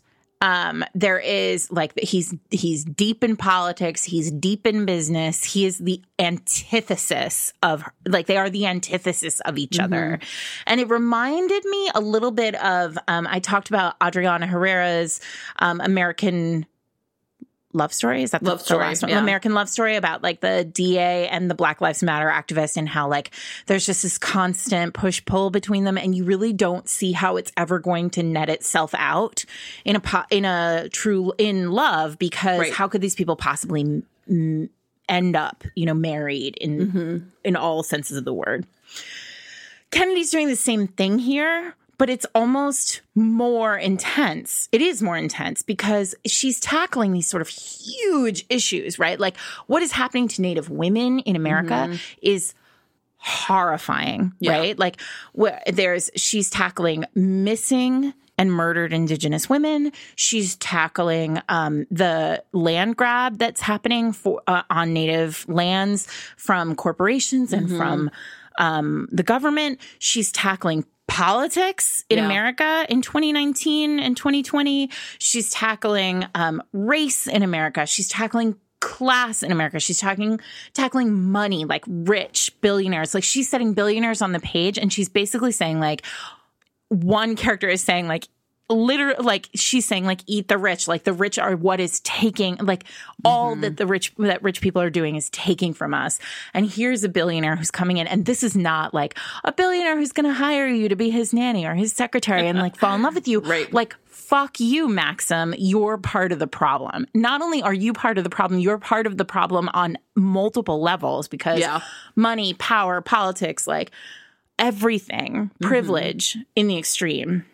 Um, there is like he's he's deep in politics. He's deep in business. He is the antithesis of like they are the antithesis of each mm-hmm. other. And it reminded me a little bit of um, I talked about Adriana Herrera's um, American Love Story. Is that the, love story, the last one? Yeah. American Love Story about like the D A and the Black Lives Matter activist and how like there's just this constant push pull between them, and you really don't see how it's ever going to net itself out in a po- in a true in love because right. how could these people possibly m- end up you know married in mm-hmm. in all senses of the word? Kennedy's doing the same thing here. But it's almost more intense. It is more intense because she's tackling these sort of huge issues, right? Like what is happening to Native women in America mm-hmm. is horrifying, yeah. right? Like where there's she's tackling missing and murdered Indigenous women. She's tackling um, the land grab that's happening for uh, on Native lands from corporations and mm-hmm. from um, the government. She's tackling politics in yeah. America in twenty nineteen and twenty twenty. She's tackling um, race in America. She's tackling class in America. She's talking tackling money, like rich billionaires. Like she's setting billionaires on the page, and she's basically saying like one character is saying like literally like she's saying like eat the rich, like the rich are what is taking like all mm-hmm. that the rich that rich people are doing is taking from us. And here's a billionaire who's coming in, and this is not like a billionaire who's going to hire you to be his nanny or his secretary and like fall in love with you. Right. Like fuck you, Maxim. You're part of the problem. Not only are you part of the problem, you're part of the problem on multiple levels because yeah. money, power, politics, like everything, mm-hmm. privilege in the extreme.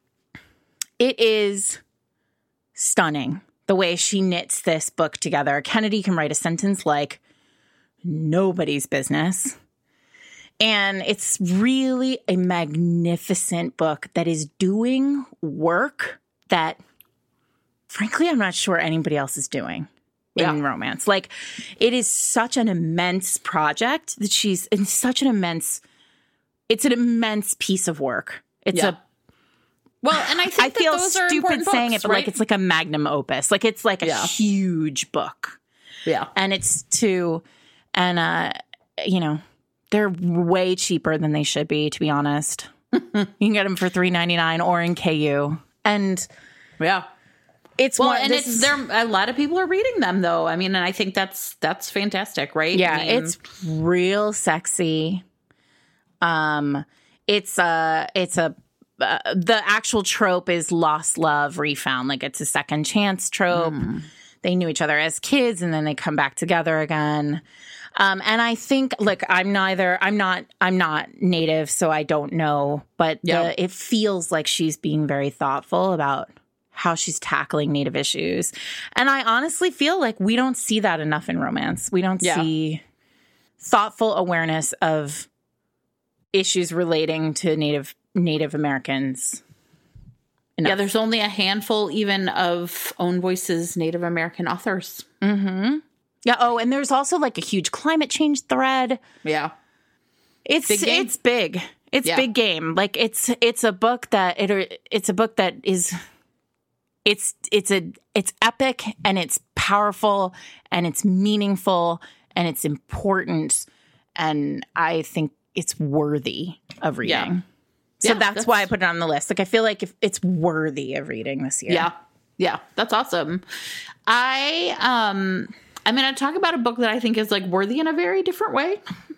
It is stunning the way she knits this book together. Kennedy can write a sentence like nobody's business. And it's really a magnificent book that is doing work that, frankly, I'm not sure anybody else is doing in yeah. romance. Like, it is such an immense project that she's in such an immense, it's an immense piece of work. It's yeah. a Well, and I think I that feel those are stupid saying books, it, but right? like it's like a magnum opus. Like it's like a yeah. huge book. Yeah. And it's to, and, uh, you know, they're way cheaper than they should be, to be honest. You can get them for three ninety-nine or in K U. And yeah. It's well, one, and it's is, there. A lot of people are reading them, though. I mean, and I think that's that's fantastic, right? Yeah, I mean, it's real sexy. Um, it's a, it's a, uh, the actual trope is lost love refound. Like it's a second chance trope. Mm. They knew each other as kids, and then they come back together again. Um, and I think, look, I'm neither, I'm not, I'm not Native, so I don't know, but yep. the, it feels like she's being very thoughtful about how she's tackling Native issues. And I honestly feel like we don't see that enough in romance. We don't yeah. see thoughtful awareness of issues relating to Native Native Americans. Enough. Yeah, there's only a handful even of Own Voices Native American authors. Mm-hmm. Yeah. Oh, and there's also like a huge climate change thread. Yeah. It's big it's big. It's yeah. big game. Like it's it's a book that it it's a book that is it's it's a it's epic and it's powerful and it's meaningful and it's important, and I think it's worthy of reading. Yeah. So yeah, that's, that's why I put it on the list. Like I feel like if it's worthy of reading this year. Yeah. Yeah, that's awesome. I um I'm going to talk about a book that I think is like worthy in a very different way.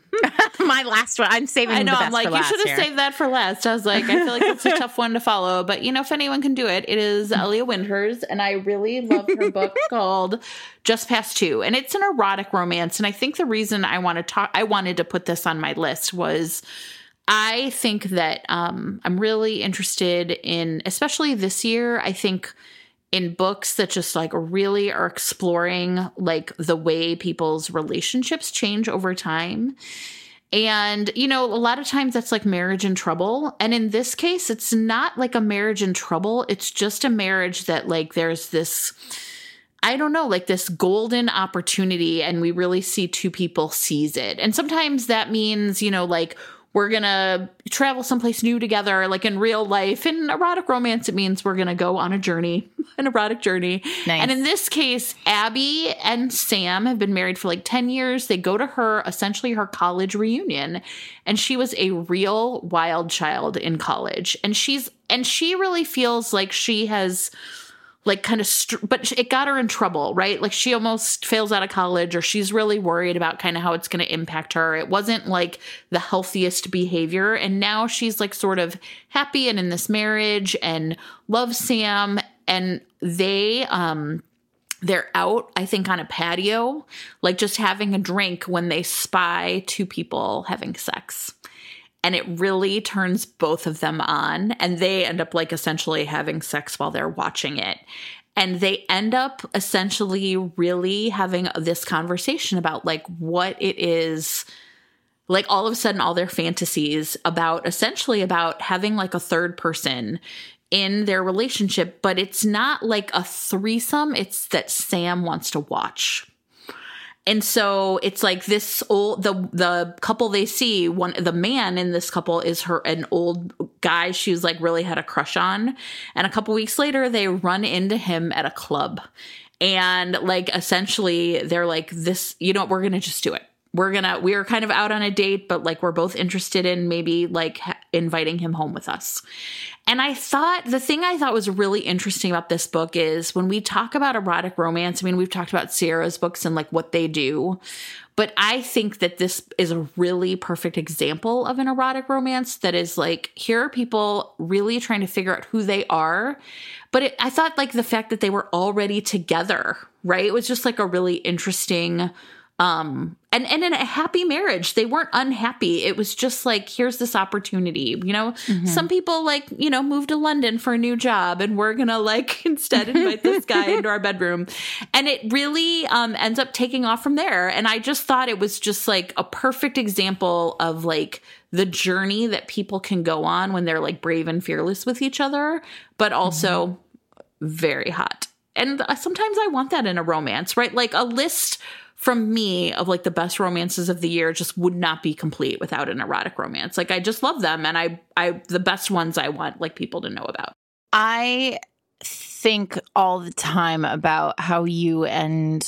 My last one. I'm saving I know. the best I'm like, for you last should have here. saved that for last. I was like, I feel like it's a tough one to follow. But, you know, if anyone can do it, it is Elia Winters. And I really love her book called Just Past Two. And it's an erotic romance. And I think the reason I want to talk, I wanted to put this on my list was I think that um, I'm really interested in, especially this year, I think in books that just like really are exploring like the way people's relationships change over time. And, you know, a lot of times that's like marriage in trouble. And in this case, it's not like a marriage in trouble. It's just a marriage that like there's this, I don't know, like this golden opportunity, and we really see two people seize it. And sometimes that means, you know, like we're going to travel someplace new together, like in real life. In erotic romance, it means we're going to go on a journey, an erotic journey. Nice. And in this case, Abby and Sam have been married for like ten years. They go to her, essentially her college reunion. And she was a real wild child in college. And she's, and she really feels like she has like kind of, str- but it got her in trouble, right? Like she almost fails out of college, or she's really worried about kind of how it's going to impact her. It wasn't like the healthiest behavior. And now she's like sort of happy and in this marriage and loves Sam. And they, um, they're out, I think, on a patio, like just having a drink when they spy two people having sex. And it really turns both of them on, and they end up like essentially having sex while they're watching it. And they end up essentially really having this conversation about like what it is, like all of a sudden all their fantasies about essentially about having like a third person in their relationship, but it's not like a threesome. It's that Sam wants to watch. And so it's like this old, the, the couple they see, one, the man in this couple is her, an old guy she's like really had a crush on. And a couple weeks later, they run into him at a club. And like, essentially they're like this, you know, we're going to just do it. We're going to, we're kind of out on a date, but like, we're both interested in maybe like ha- inviting him home with us. And I thought the thing I thought was really interesting about this book is when we talk about erotic romance, I mean, we've talked about Sierra's books and like what they do, but I think that this is a really perfect example of an erotic romance that is like, here are people really trying to figure out who they are. But it, I thought like the fact that they were already together, right? It was just like a really interesting Um, and, and in a happy marriage, they weren't unhappy. It was just like, here's this opportunity, you know, mm-hmm. Some people like, you know, move to London for a new job and we're going to like instead invite this guy into our bedroom. And it really, um, ends up taking off from there. And I just thought it was just like a perfect example of like the journey that people can go on when they're like brave and fearless with each other, but also mm-hmm. very hot. And sometimes I want that in a romance, right? Like a list from me of like the best romances of the year just would not be complete without an erotic romance. Like I just love them. And I, I, the best ones I want like people to know about. I think all the time about how you and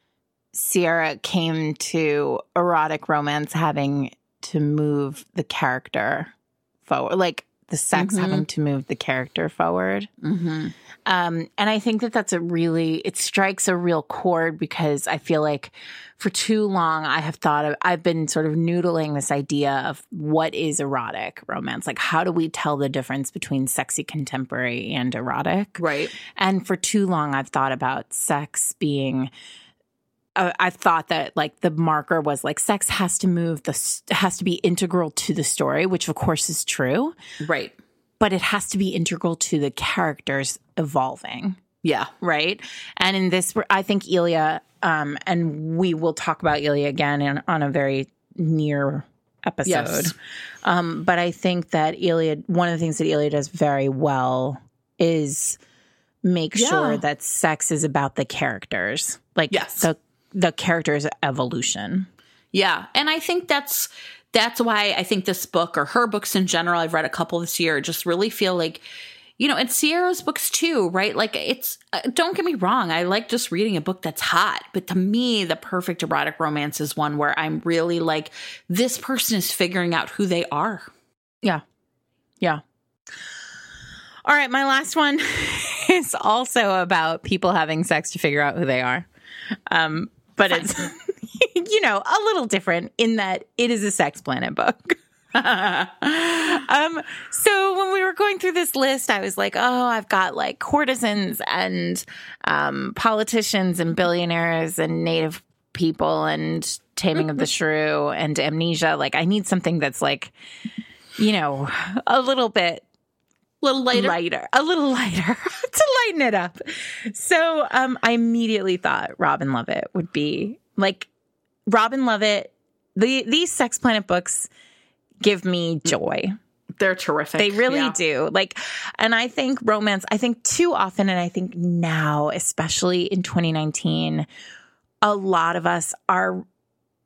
Sierra came to erotic romance having to move the character forward, like the sex mm-hmm. having to move the character forward. Mm-hmm. Um, and I think that that's a really, it strikes a real chord because I feel like for too long I have thought of, I've been sort of noodling this idea of what is erotic romance? Like how do we tell the difference between sexy contemporary and erotic? Right. And for too long I've thought about sex being, uh, I've thought that like the marker was like sex has to move, the has to be integral to the story, which of course is true. Right. But it has to be integral to the characters evolving. Yeah. Right? And in this, I think Elia, um, and we will talk about Elia again in, on a very near episode. Yes. Um, but I think that Elia, one of the things that Elia does very well is make yeah. sure that sex is about the characters. Like yes. the the character's evolution. Yeah. And I think that's That's why I think this book or her books in general, I've read a couple this year, just really feel like, you know, and Sierra's books too, right? Like it's, uh, don't get me wrong. I like just reading a book that's hot. But to me, the perfect erotic romance is one where I'm really like, this person is figuring out who they are. Yeah. Yeah. All right. My last one is also about people having sex to figure out who they are. Um, but Fine. It's... you know, a little different in that it is a Sex Planet book. um, so when we were going through this list, I was like, oh, I've got like courtesans and um, politicians and billionaires and native people and Taming of the Shrew and Amnesia. Like I need something that's like, you know, a little bit A little lighter. lighter. A little lighter to lighten it up. So um, I immediately thought Robin Lovett would be like, Robin Lovett, the, these Sex Planet books give me joy. They're terrific. They really yeah. do. Like, and I think romance, I think too often, and I think now, especially in twenty nineteen, a lot of us are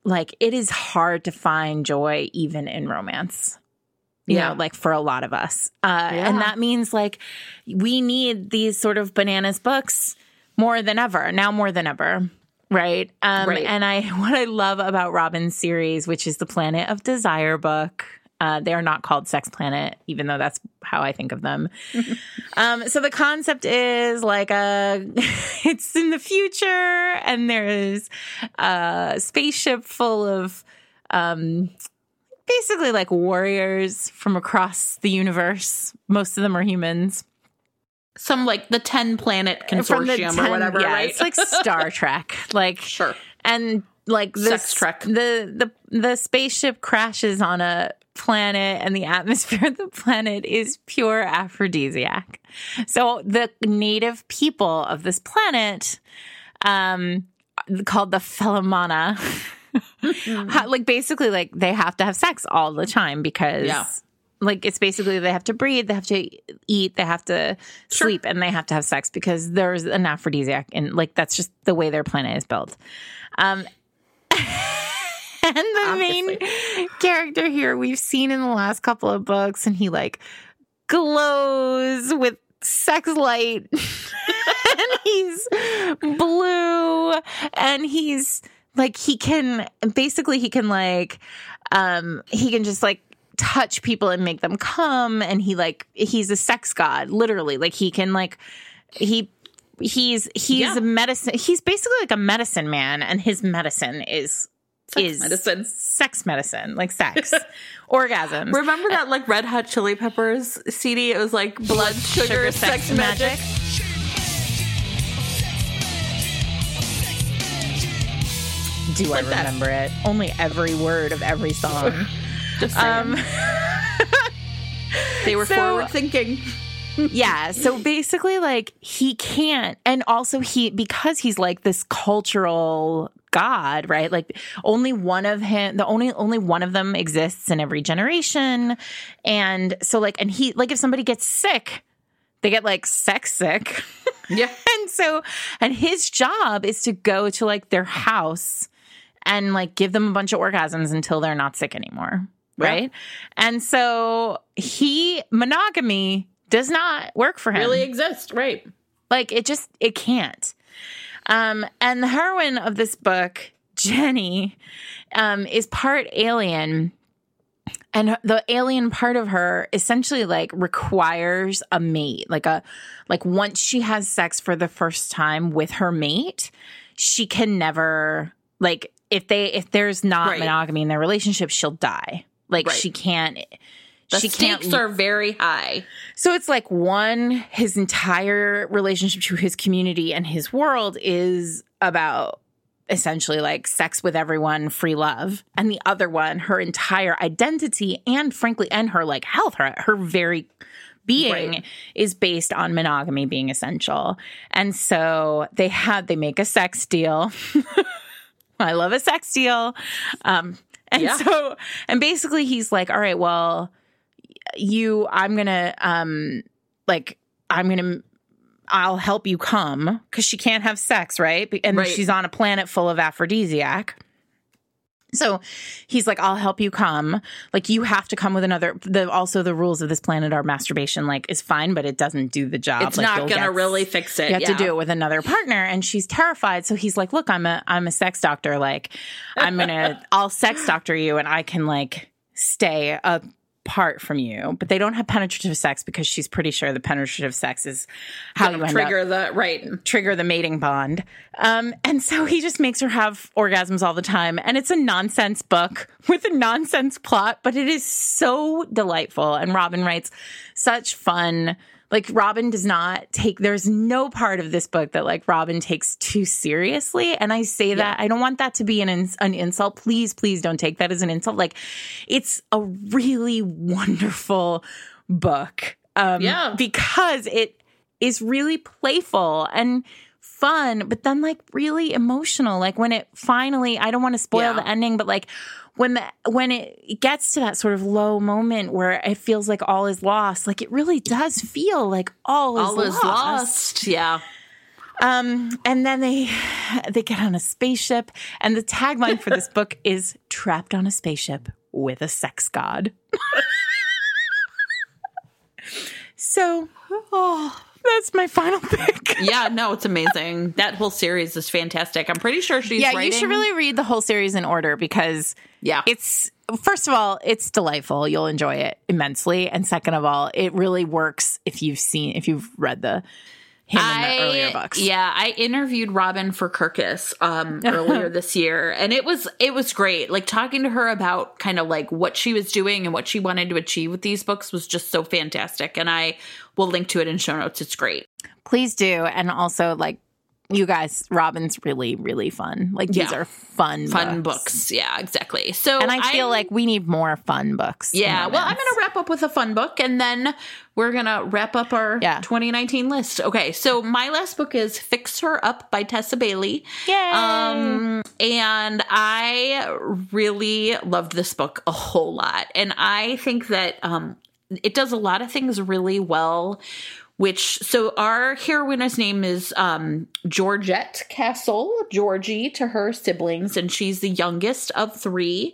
like it is hard to find joy even in romance. You Yeah. know, like for a lot of us. Uh, Yeah. And that means like we need these sort of bananas books more than ever, now more than ever. Right. Um, Right. And I, what I love about Robin's series, which is the Planet of Desire book, uh, they are not called Sex Planet, even though that's how I think of them. um, so the concept is like a, it's in the future and there is a spaceship full of, um, basically like warriors from across the universe. Most of them are humans. Some like the ten planet From the consortium ten, or whatever, yeah, right? It's like Star Trek. Like Sure. And like the Sex Trek. The, the the spaceship crashes on a planet and the atmosphere of the planet is pure aphrodisiac. So the native people of this planet, um, called the Philemana, ha- like basically like they have to have sex all the time because Yeah. like it's basically they have to breathe, they have to eat, they have to Sure. sleep, and they have to have sex because there's an aphrodisiac, and like that's just the way their planet is built. Um, and the Obviously. main character here we've seen in the last couple of books, and he like glows with sex light, and he's blue, and he's like he can basically he can like um he can just like touch people and make them come, and he like he's a sex god, literally. Like he can like he he's he's Yeah. a medicine he's basically like a medicine man, and his medicine is Sex is medicine. sex medicine, like sex orgasms. Remember that like Red Hot Chili Peppers C D? It was like blood, sugar, Sugar, sex, Sex, magic. Magic. Do I Like that. remember it? Only every word of every song. Just saying. um they were so- forward thinking. Yeah. So basically, like, he can't. And also, he, because he's like this cultural god, right? Like, only one of him, the only, only one of them exists in every generation. And so, like, and he, like, if somebody gets sick, they get like sex sick. Yeah. And so, and his job is to go to like their house and like give them a bunch of orgasms until they're not sick anymore. Yeah. Right. And so he, monogamy does not work for him. Really exist, right? Like it just, it can't. Um, and the heroine of this book, Jenny, um, is part alien. And the alien part of her essentially like requires a mate, like a, like once she has sex for the first time with her mate, she can never, like if they, if there's not Right. monogamy in their relationship, she'll die. Like Right. she can't, The she stakes can't. are very high. So it's like one, his entire relationship to his community and his world is about essentially like sex with everyone, free love. And the other one, her entire identity and frankly, and her like health, her, her very being Right. is based on monogamy being essential. And so they had, they make a sex deal. I love a sex deal. Um, and Yeah. so, and basically he's like, all right, well, you, I'm going to, um, like, I'm going to, I'll help you come because she can't have sex, right? And Right. she's on a planet full of aphrodisiac. So he's like, I'll help you come. Like, you have to come with another. The, also, the rules of this planet are masturbation, like, is fine, but it doesn't do the job. It's Like, not you'll going to get- really fix it. You have yeah. to do it with another partner, and she's terrified. So he's like, "Look, I'm a I'm a sex doctor. Like, I'm gonna I'll sex doctor you, and I can like stay apart from you." But they don't have penetrative sex because she's pretty sure the penetrative sex is how Gonna you end trigger up the right. trigger the mating bond. Um, and so he just makes her have orgasms all the time. And it's a nonsense book with a nonsense plot, but it is so delightful. And Robin writes such fun. Like, Robin does not take, there's no part of this book that like Robin takes too seriously. And I say that, I don't want that to be an, ins- an insult. Please, please don't take that as an insult. Like, it's a really wonderful book. Um, Yeah. because it is really playful and fun, but then like really emotional. Like when it finally, I don't want to spoil Yeah. the ending, but like when the when it gets to that sort of low moment where it feels like all is lost, like it really does feel like all is All lost. is lost. Yeah. Um, and then they they get on a spaceship, and the tagline for this book is "Trapped on a Spaceship with a Sex God." So, oh, that's my final pick. Yeah, no, it's amazing. That whole series is fantastic. I'm pretty sure she's yeah, writing. You should really read the whole series in order because yeah, it's first of all, it's delightful. You'll enjoy it immensely, and second of all, it really works if you've seen if you've read the. Him in the earlier books. Yeah, I interviewed Robin for Kirkus um, earlier this year, and it was it was great. Like talking to her about kind of like what she was doing and what she wanted to achieve with these books was just so fantastic. And I will link to it in show notes. It's great. Please do, and also like you guys, Robin's really really fun. Like these yeah. are fun fun books. books. Yeah, exactly. So and I feel I'm, like we need more fun books. Yeah. Well, I'm going to wrap up with a fun book, and then we're going to wrap up our yeah. twenty nineteen list. Okay. So my last book is Fix Her Up by Tessa Bailey. Yay. Um, and I really loved this book a whole lot. And I think that um, it does a lot of things really well. Which, so our heroine's name is um, Georgette Castle, Georgie to her siblings, and she's the youngest of three.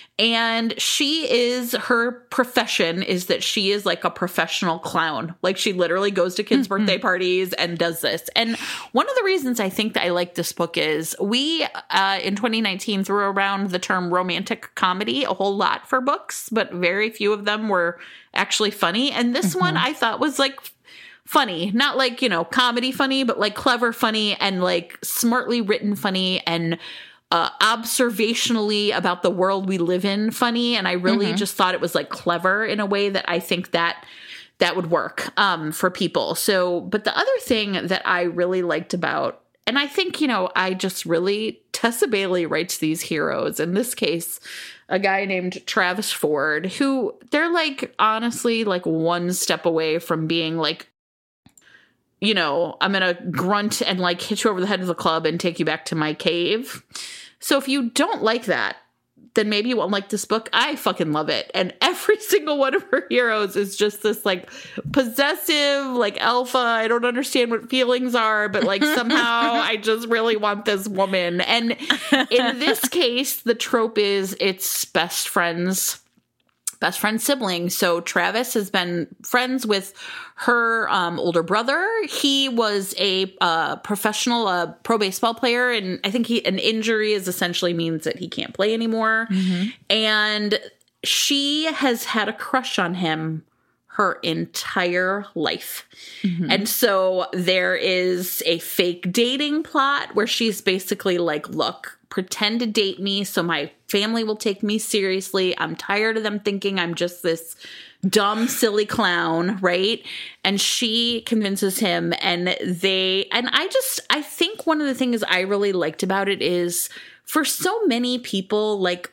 And she is, her profession is that she is like a professional clown. Like she literally goes to kids' mm-hmm. birthday parties and does this. And one of the reasons I think that I like this book is we, uh, in twenty nineteen, threw around the term romantic comedy a whole lot for books, but very few of them were actually funny. And this mm-hmm. one I thought was like funny, not like, you know, comedy funny, but like clever funny and like smartly written funny and uh, observationally about the world we live in funny. And I really mm-hmm. just thought it was like clever in a way that I think that that would work um, for people. So, but the other thing that I really liked about, and I think, you know, I just really, Tessa Bailey writes these heroes. In this case, a guy named Travis Ford, who they're like, honestly, like one step away from being like, you know, I'm going to grunt and like hit you over the head with a club and take you back to my cave. So if you don't like that, then maybe you won't like this book. I fucking love it. And every single one of her heroes is just this like possessive, like alpha. I don't understand what feelings are, but like somehow I just really want this woman. And in this case, the trope is it's best friends. Best friend sibling. So Travis has been friends with her um, older brother. He was a uh, professional uh, pro baseball player, and I think he an injury is essentially means that he can't play anymore. Mm-hmm. And she has had a crush on him her entire life. Mm-hmm. And so there is a fake dating plot where she's basically like, look, pretend to date me so my family will take me seriously. I'm tired of them thinking I'm just this dumb, silly clown, right? And she convinces him, and they, and I just, I think one of the things I really liked about it is for so many people, like,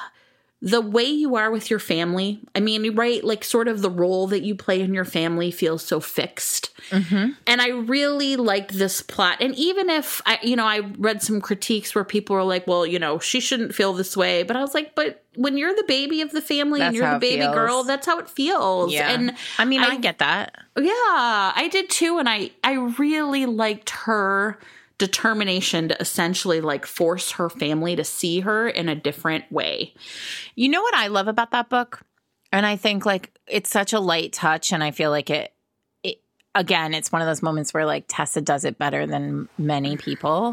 the way you are with your family, I mean, right, like sort of the role that you play in your family feels so fixed. Mm-hmm. And I really liked this plot. And even if, I, you know, I read some critiques where people were like, well, you know, she shouldn't feel this way. But I was like, but when you're the baby of the family that's and you're the baby feels. girl, that's how it feels. Yeah. And I mean, I, I get that. Yeah, I did too. And I, I really liked her determination to essentially like force her family to see her in a different way. You know what I love about that book? And I think like it's such a light touch, and I feel like it, it again, it's one of those moments where like Tessa does it better than many people.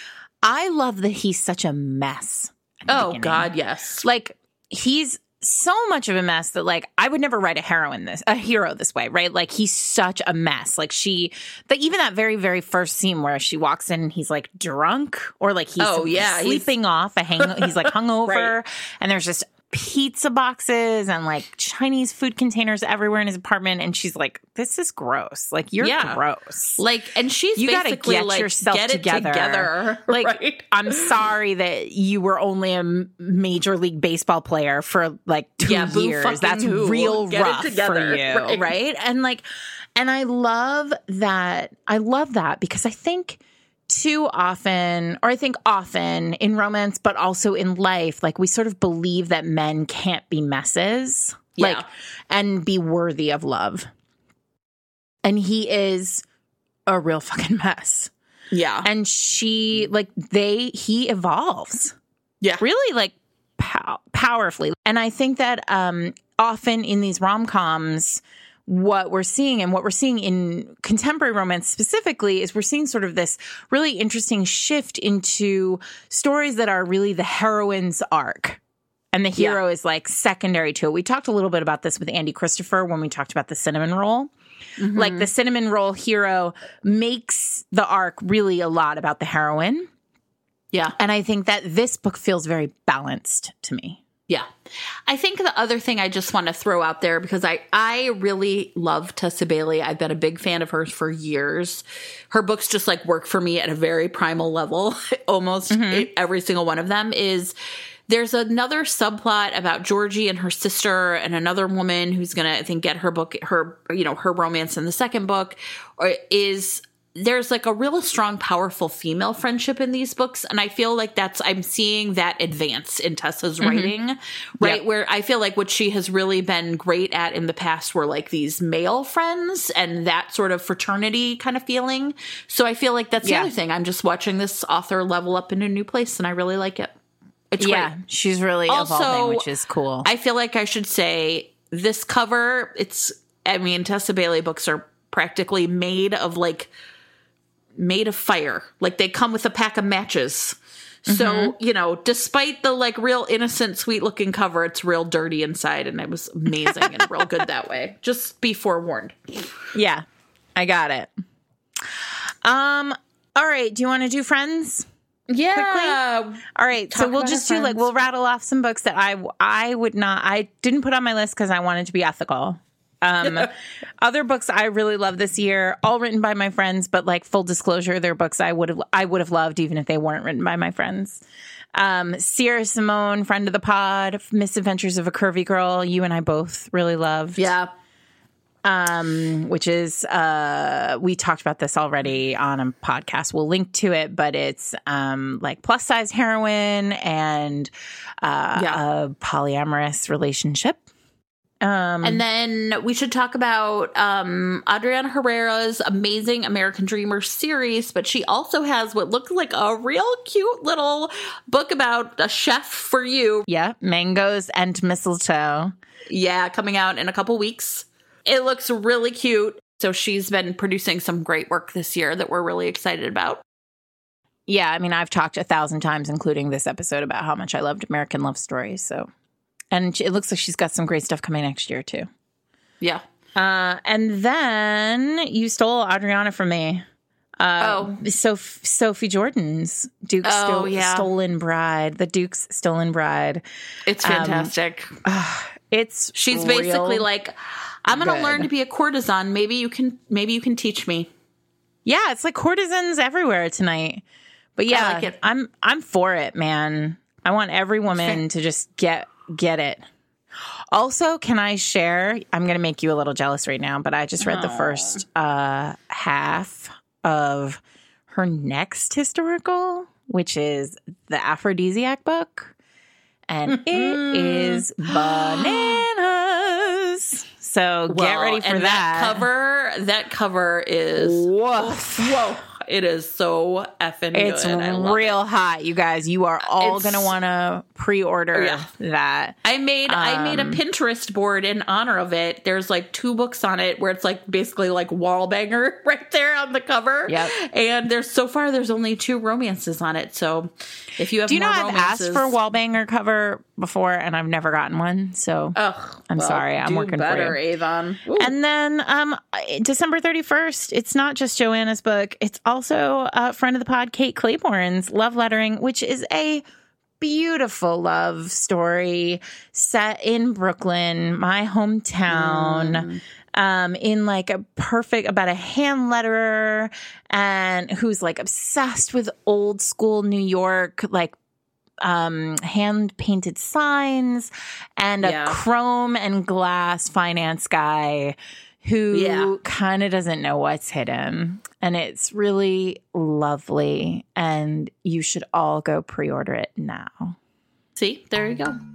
I love that he's such a mess. Oh beginning. God, yes. Like he's so much of a mess that like I would never write a heroine this a hero this way, right? Like he's such a mess. Like she, but even that very very first scene where she walks in and he's like drunk or like he's oh, yeah, sleeping he's... off a hang. He's like hungover, right. And there's just pizza boxes and like Chinese food containers everywhere in his apartment, and she's like, "This is gross. Like you're yeah. gross. Like, and she's you basically gotta get like, yourself get together. It together. Like, right? I'm sorry that you were only a major league baseball player for like two yeah, years. That's who. real get rough for you, right. right? And like, and I love that. I love that because I think too often, or I think often in romance, but also in life, like we sort of believe that men can't be messes, yeah. like, and be worthy of love. And he is a real fucking mess. Yeah. And she, like, they, he evolves. Yeah. Really, like, pow- powerfully. And I think that um, often in these rom-coms, what we're seeing and what we're seeing in contemporary romance specifically is we're seeing sort of this really interesting shift into stories that are really the heroine's arc. And the hero yeah. is like secondary to it. We talked a little bit about this with Andy Christopher when we talked about the cinnamon roll. Mm-hmm. Like the cinnamon roll hero makes the arc really a lot about the heroine. Yeah. And I think that this book feels very balanced to me. Yeah. I think the other thing I just want to throw out there, because I, I really love Tessa Bailey. I've been a big fan of hers for years. Her books just like work for me at a very primal level, almost mm-hmm. every single one of them is... There's another subplot about Georgie and her sister and another woman who's going to, I think, get her book, her, you know, her romance in the second book, or is there's like a real strong, powerful female friendship in these books. And I feel like that's, I'm seeing that advance in Tessa's mm-hmm. writing, right? Yep. Where I feel like what she has really been great at in the past were like these male friends and that sort of fraternity kind of feeling. So I feel like that's yeah. the other thing. I'm just watching this author level up in a new place and I really like it. It's yeah, great. She's really also, evolving, which is cool. I feel like I should say this cover, it's, I mean, Tessa Bailey books are practically made of like, made of fire. Like they come with a pack of matches. Mm-hmm. So, you know, despite the like real innocent, sweet looking cover, it's real dirty inside. And it was amazing and real good that way. Just be forewarned. Yeah, I got it. Um. All right. Do you want to do Friends? Yeah. Quickly? All right. Talk so we'll just do like, we'll rattle off some books that I, I would not, I didn't put on my list because I wanted to be ethical. Um, other books I really love this year, all written by my friends, but like full disclosure, they're books I would have, I would have loved even if they weren't written by my friends. Um, Sierra Simone, friend of the pod, Misadventures of a Curvy Girl. You and I both really loved. Yeah. Um, which is, uh, we talked about this already on a podcast. We'll link to it, but it's, um, like plus size heroine and, uh, yeah. a polyamorous relationship. Um, and then we should talk about, um, Adriana Herrera's amazing American Dreamer series, but she also has what looks like a real cute little book about a chef for you. Yeah. Mangoes and Mistletoe. Yeah. Coming out in a couple weeks. It looks really cute. So she's been producing some great work this year that we're really excited about. Yeah, I mean, I've talked a thousand times, including this episode, about how much I loved American Love Stories. So, and it looks like she's got some great stuff coming next year, too. Yeah. Uh, and then you stole Adriana from me. Uh, oh. Soph- Sophie Jordan's Duke's oh, Sto- yeah. Stolen Bride. The Duke's Stolen Bride. It's fantastic. Um, uh, it's She's basically like... I'm going to learn to be a courtesan. Maybe you can maybe you can teach me. Yeah, it's like courtesans everywhere tonight. But yeah, I like it. I'm I'm for it, man. I want every woman to just get get it. Also, can I share? I'm going to make you a little jealous right now, but I just read oh. the first uh, half of her next historical, which is the Aphrodisiac book. And it is bananas. So get well, ready for and that. that cover. That cover is woof. Whoa! It is so effing it's good. It's real it. hot, you guys. You are all it's, gonna want to pre-order yeah. that. I made um, I made a Pinterest board in honor of it. There's like two books on it where it's like basically like wall banger right there on the cover. Yep. And there's so far there's only two romances on it. So if you have, do you more know I've romances, asked for a wall banger cover before and I've never gotten one. So Ugh, I'm well, sorry. I'm working better, for you, Avon. Ooh. And then um, December thirty-first. It's not just Joanna's book. It's also a friend of the pod, Kate Claiborne's Love Lettering, which is a beautiful love story set in Brooklyn, my hometown. Mm. Um, in like a perfect, about a hand letterer and who's like obsessed with old school New York, like um, hand painted signs, and a yeah. chrome and glass finance guy who yeah. kind of doesn't know what's hidden. And it's really lovely. And you should all go pre-order it now. See, there you go.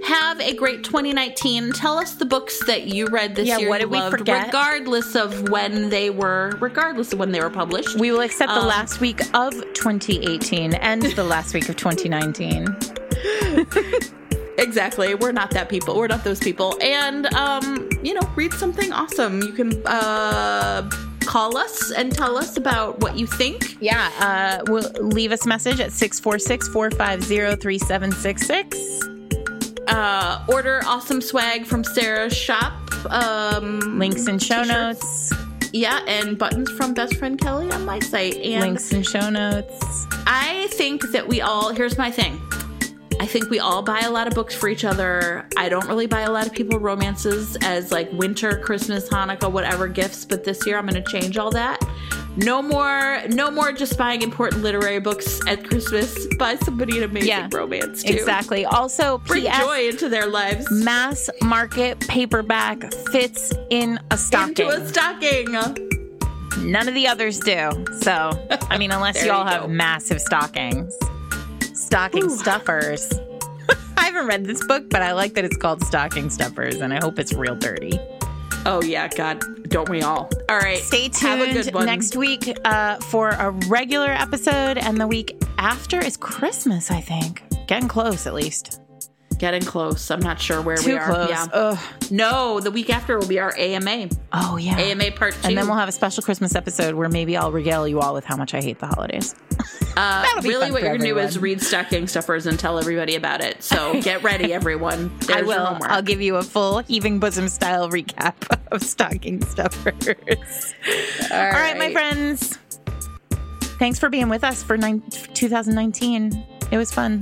have a great twenty nineteen. Tell us the books that you read this Yeah, year. what you did we loved, forget? regardless of when they were, regardless of when they were published. We will accept the Um, last week of twenty eighteen and the last week of twenty nineteen. Exactly. We're not that people. We're not those people. And, um, you know, read something awesome. You can uh, call us and tell us about what you think. Yeah, uh, we'll leave us a message at six four six, four five zero, three seven six six. Uh, order awesome swag from Sarah's shop. Um, Links in show t-shirts. notes. Yeah, and buttons from Best Friend Kelly on my site. And Links in show notes. I think that we all, here's my thing. I think we all buy a lot of books for each other. I don't really buy a lot of people romances as like winter, Christmas, Hanukkah, whatever gifts. But this year I'm going to change all that. No more, no more just buying important literary books at Christmas. Buy somebody an amazing Yeah, romance too. Exactly. Also, Bring P S, joy into their lives. mass market paperback fits in a stocking. Into a stocking. None of the others do. So, I mean, unless There you all you have go. massive stockings. Stocking Ooh. stuffers. I haven't read this book, but I like that it's called Stocking Stuffers, and I hope it's real dirty. Oh yeah, God, don't we all? All right, Stay Have a tuned good one. next week uh, for a regular episode, and the week after is Christmas, I think. Getting close, at least. Getting close. I'm not sure where Too we are. close. Yeah. Ugh. No, the week after will be our A M A. Oh, yeah. A M A part two. And then we'll have a special Christmas episode where maybe I'll regale you all with how much I hate the holidays. Uh, That'll be really, fun what for you're going to do is everyone. read Stocking Stuffers and tell everybody about it. So get ready, everyone. There's I your will. homework. I'll give you a full heaving bosom style recap of Stocking Stuffers. All All right, my friends. Thanks for being with us for nine- twenty nineteen. It was fun.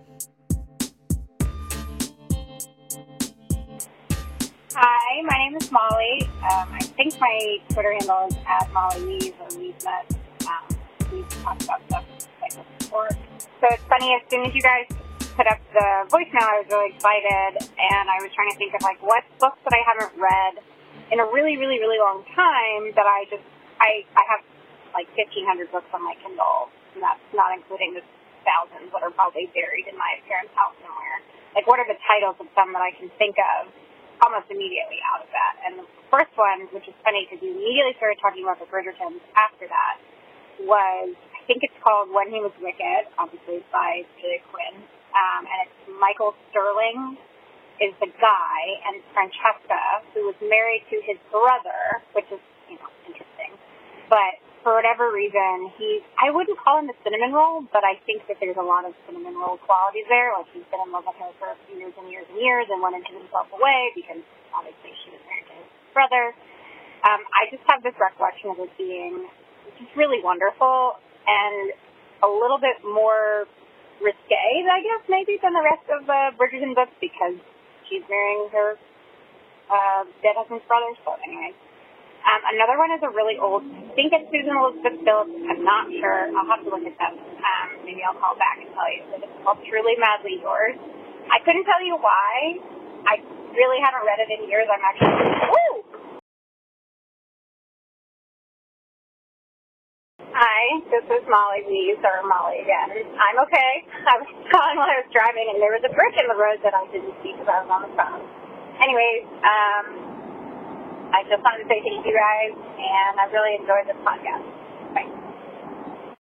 Hi, my name is Molly. Um, I think my Twitter handle is at Molly Lees or LeesNet. Um, we've talked about stuff like this before. So it's funny, as soon as you guys put up the voicemail, I was really excited, and I was trying to think of, like, what books that I haven't read in a really, really, really long time that I just, I, I have, like, fifteen hundred books on my Kindle, and that's not including the thousands that are probably buried in my parents' house somewhere. Like, what are the titles of some that I can think of almost immediately out of that? And the first one, which is funny because you immediately started talking about the Bridgertons after that, was, I think it's called When He Was Wicked, obviously by Julia Quinn. Um, and it's Michael Sterling is the guy, and Francesca, who was married to his brother, which is, you know, interesting. But for whatever reason, he's, I wouldn't call him the cinnamon roll, but I think that there's a lot of cinnamon roll qualities there. Like, he's been in love with her for years and years and years and wanted to give himself away because obviously she was married to his brother. Um, I just have this recollection of it being just really wonderful and a little bit more risque, I guess, maybe, than the rest of the Bridgerton books because she's marrying her uh, dead husband's brother. So anyway. Um, another one is a really old, I think it's Susan Elizabeth Phillips. I'm not sure. I'll have to look at that. Um, maybe I'll call back and tell you. But it's called Truly Madly Yours. I couldn't tell you why. I really haven't read it in years. I'm actually... Woo! Hi, this is Molly Lees, or Molly again. I'm okay. I was calling while I was driving, and there was a brick in the road that I didn't see because I was on the phone. Anyways, um... I just wanted to say thank you guys, and I really enjoyed this podcast.